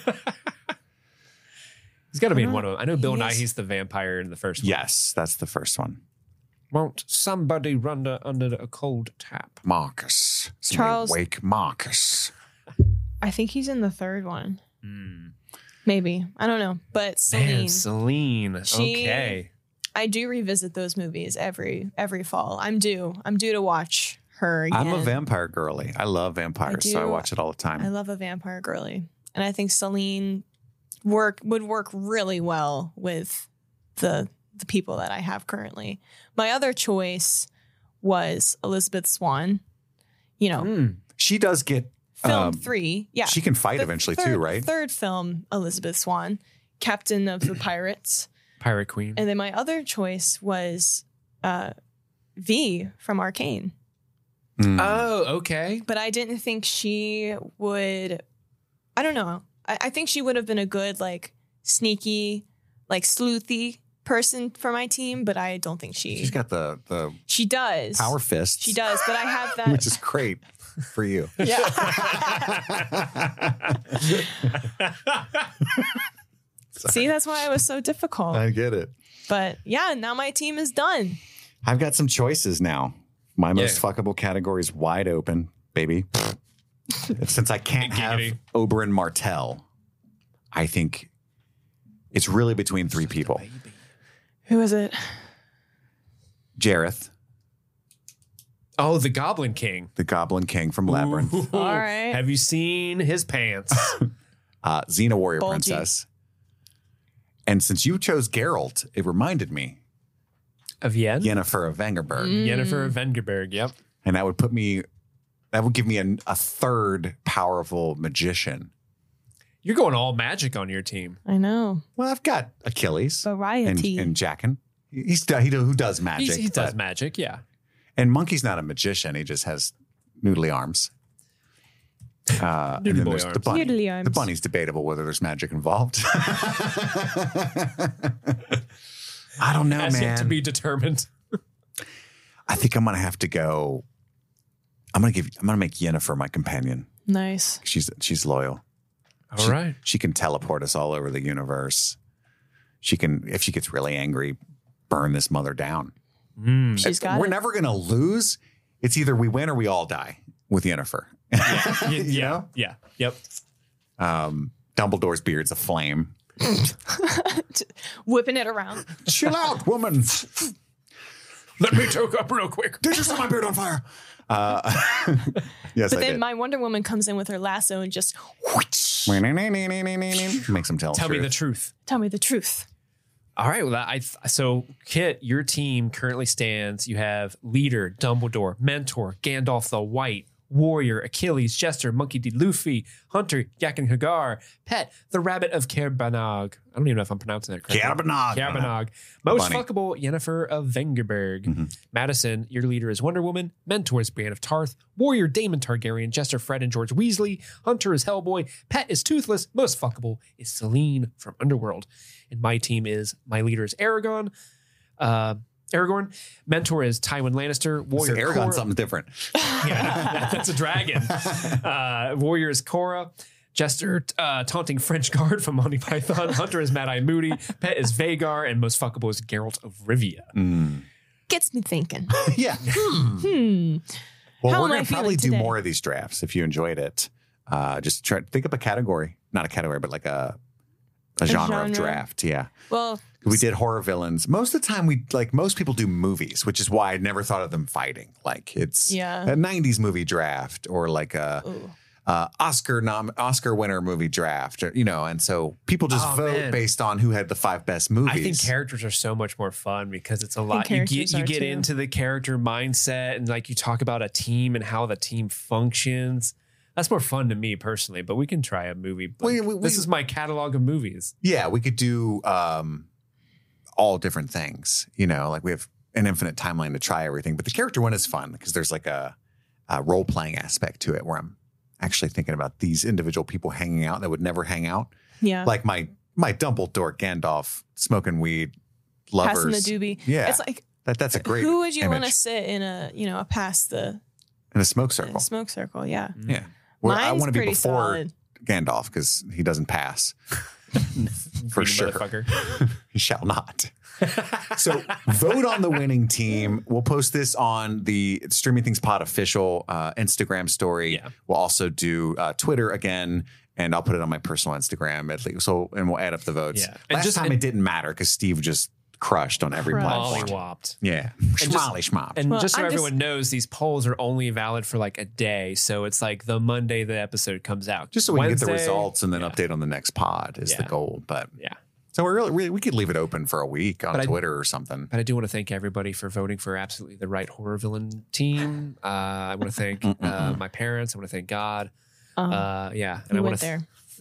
He's got to be in Uh, one of them. I know Bill he Nye, is- he's the vampire in the first one. Yes, that's the first one. Won't somebody run under, under a cold tap? Marcus. Somebody Charles- Wake Marcus. I think he's in the third one. Mm. Maybe. I don't know. But Celine, Man, Celine. She- Okay. I do revisit those movies every every fall. I'm due. I'm due to watch her again. I'm a vampire girly. I love vampires, so I do. watch it all the time. I love a vampire girly. And I think Celine work would work really well with the the people that I have currently. My other choice was Elizabeth Swann. You know, Mm. She does get film um, three. Yeah. She can fight The eventually third- too, right? Third film, Elizabeth Swann, Captain of the Pirates. Pirate Queen. And then my other choice was uh, V from Arcane. Mm. Oh, okay. But I didn't think she would, I don't know. I, I think she would have been a good, like, sneaky, like, sleuthy person for my team, but I don't think she, She's got the the she does. power fists. She does, but I have that. which is great for you. yeah. See, that's why it was so difficult. I get it. But yeah, now my team is done. I've got some choices now. My most Yeah. fuckable category is wide open, baby. Since I can't have Giggity. Oberyn Martell, I think it's really between three people. Who is it? Jareth, Oh, the Goblin King. the Goblin King from Labyrinth. Ooh. All right. Have you seen his pants? Uh, Xena Warrior Bulgy. Princess. And since you chose Geralt, it reminded me Of Yen? Yennefer of Vengerberg. Mm. Yennefer of Vengerberg. Yep. And that would put me, that would give me a, a third powerful magician. You're going all magic on your team. I know. Well, I've got Achilles and, Variety. and Jaqen. He's he do- who does magic. He's, he does but- magic, yeah. And Monkey's not a magician. He just has noodly arms. Uh, and Noodly then boy there's the arms. bunny. Noodly arms. The bunny's debatable whether there's magic involved. I don't know, Has man. yet to be determined. I think I'm gonna have to go. I'm gonna give. I'm gonna make Yennefer my companion. Nice. She's she's loyal. All she, right. She can teleport us all over the universe. She can, if she gets really angry, burn this mother down. Mm. She's got We're it. never gonna lose. It's either we win or we all die with Yennefer. Yeah, You yeah, know? yeah. Yep. Um, Dumbledore's beard's a flame. Whipping it around. Chill out, woman. Let me choke up real quick. Did you set my beard on fire? Uh, yes, but I then did. my Wonder Woman comes in with her lasso and just Makes him tell. Tell me the truth. truth. tell me the truth. All right. Well, I so Kit, your team currently stands. You have leader Dumbledore, mentor Gandalf the White, warrior Achilles, jester Monkey D. Luffy, hunter Yakin Hagar, pet the rabbit of Kerbanog. I don't even know if I'm pronouncing that correctly. Kerbanog. Kerbanog. Most Bunny. fuckable Yennefer of Vengerberg. Mm-hmm. Madison, your leader is Wonder Woman, mentor is Brienne of Tarth, warrior Daemon Targaryen, jester Fred and George Weasley, hunter is Hellboy, pet is Toothless, most fuckable is Celine from Underworld. And my team is, my leader is Aragorn, uh, Aragorn, mentor is Tywin Lannister, warrior Aragon, Cora- something different. yeah, that's a dragon. Uh, warrior is Cora. Jester, uh, taunting French guard from Monty Python. Hunter is Mad Eye Moody. Pet is Vagar. And most fuckable is Geralt of Rivia. Mm. Gets me thinking. yeah. Hmm. Well, How we're am I going to probably feeling do today? more of these drafts if you enjoyed it. Uh, just try think up a category, not a category, but like a a, genre, of genre? draft. Yeah. Well, We did horror villains. Most of the time, we like most people do movies, which is why I never thought of them fighting. Like it's Yeah. a nineties movie draft or like a ooh. uh, Oscar nom- Oscar winner movie draft, or, you know. And so people just Oh, vote man. based on who had the five best movies. I think characters are so much more fun because it's a lot. You get characters you are get too. into the character mindset and like you talk about a team and how the team functions. That's more fun to me personally. But we can try a movie. Like, We- we- this we- is my catalog of movies. yeah, we could do um, all different things. You know, like we have an infinite timeline to try everything. But the character one is fun because there's like a, a role playing aspect to it where I'm actually thinking about these individual people hanging out that would never hang out. Yeah. Like my my Dumbledore, Gandalf, smoking weed, lovers. Passing the doobie. Yeah, It's like, that that's a great. who would you want to image. sit in a, you know, a past the in a smoke uh, circle? smoke circle? Yeah. Yeah, well, I Mine's want to be pretty before solid. Gandalf because he doesn't pass for You sure. motherfucker. He shall not. So vote on the winning team. We'll post this on the Streaming Things Pod official uh, Instagram story. Yeah. We'll also do uh, Twitter again, and I'll put it on my personal Instagram at least. So, and we'll add up the votes. Yeah. And Last just- time and- it didn't matter because Steve just crushed on every Crushed. platform. Mollywopped. Yeah, just- schmally schmop. And Well, just so I'm just- everyone knows, these polls are only valid for like a day. So it's like the Monday the episode comes out. Just so we can get the Wednesday- results and then yeah. update on the next pod is the Yeah. goal. But Yeah. so we're really, we, we could leave it open for a week on But I- Twitter or something. But I do want to thank everybody for voting for absolutely the right horror villain team. Uh, I want to thank uh, my parents. I want to thank God. Um, Uh, yeah. And I you want went to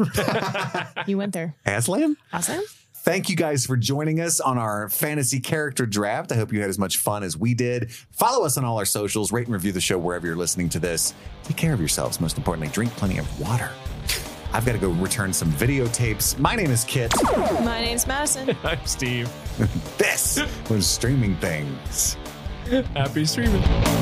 there. You went there. Aslan? Awesome. Thank you guys for joining us on our fantasy character draft. I hope you had as much fun as we did. Follow us on all our socials, rate and review the show wherever you're listening to this. Take care of yourselves. Most importantly, drink plenty of water. I've got to go return some videotapes. My name is Kit. My name's Madison. I'm Steve. This was Streaming Things. Happy streaming.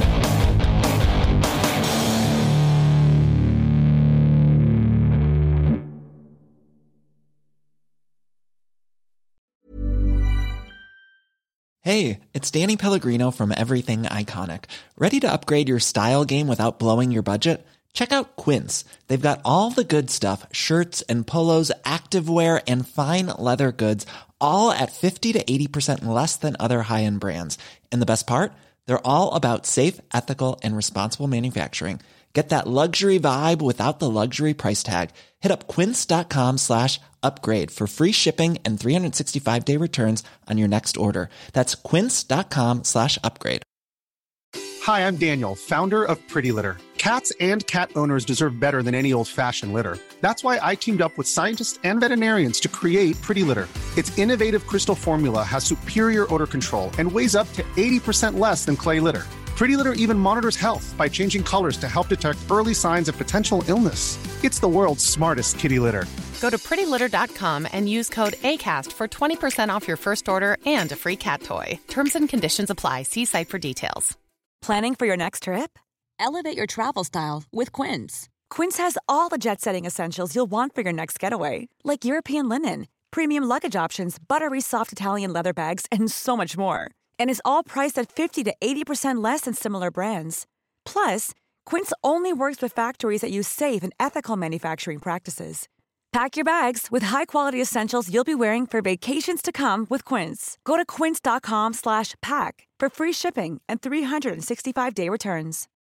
Hey, it's Danny Pellegrino from Everything Iconic. Ready to upgrade your style game without blowing your budget? Check out Quince. They've got all the good stuff, shirts and polos, activewear, and fine leather goods, all at fifty to eighty percent less than other high-end brands. And the best part? They're all about safe, ethical, and responsible manufacturing. Get that luxury vibe without the luxury price tag. Hit up quince.com slash upgrade for free shipping and three sixty-five day returns on your next order. That's quince.com slash upgrade. Hi, I'm Daniel, founder of Pretty Litter. Cats and cat owners deserve better than any old-fashioned litter. That's why I teamed up with scientists and veterinarians to create Pretty Litter. Its innovative crystal formula has superior odor control and weighs up to eighty percent less than clay litter. Pretty Litter even monitors health by changing colors to help detect early signs of potential illness. It's the world's smartest kitty litter. Go to pretty litter dot com and use code ACAST for twenty percent off your first order and a free cat toy. Terms and conditions apply. See site for details. Planning for your next trip? Elevate your travel style with Quince. Quince has all the jet-setting essentials you'll want for your next getaway, like European linen, premium luggage options, buttery soft Italian leather bags, and so much more. And is all priced at fifty to eighty percent less than similar brands. Plus, Quince only works with factories that use safe and ethical manufacturing practices. Pack your bags with high-quality essentials you'll be wearing for vacations to come with Quince. Go to quince.com slash pack for free shipping and three sixty-five day returns.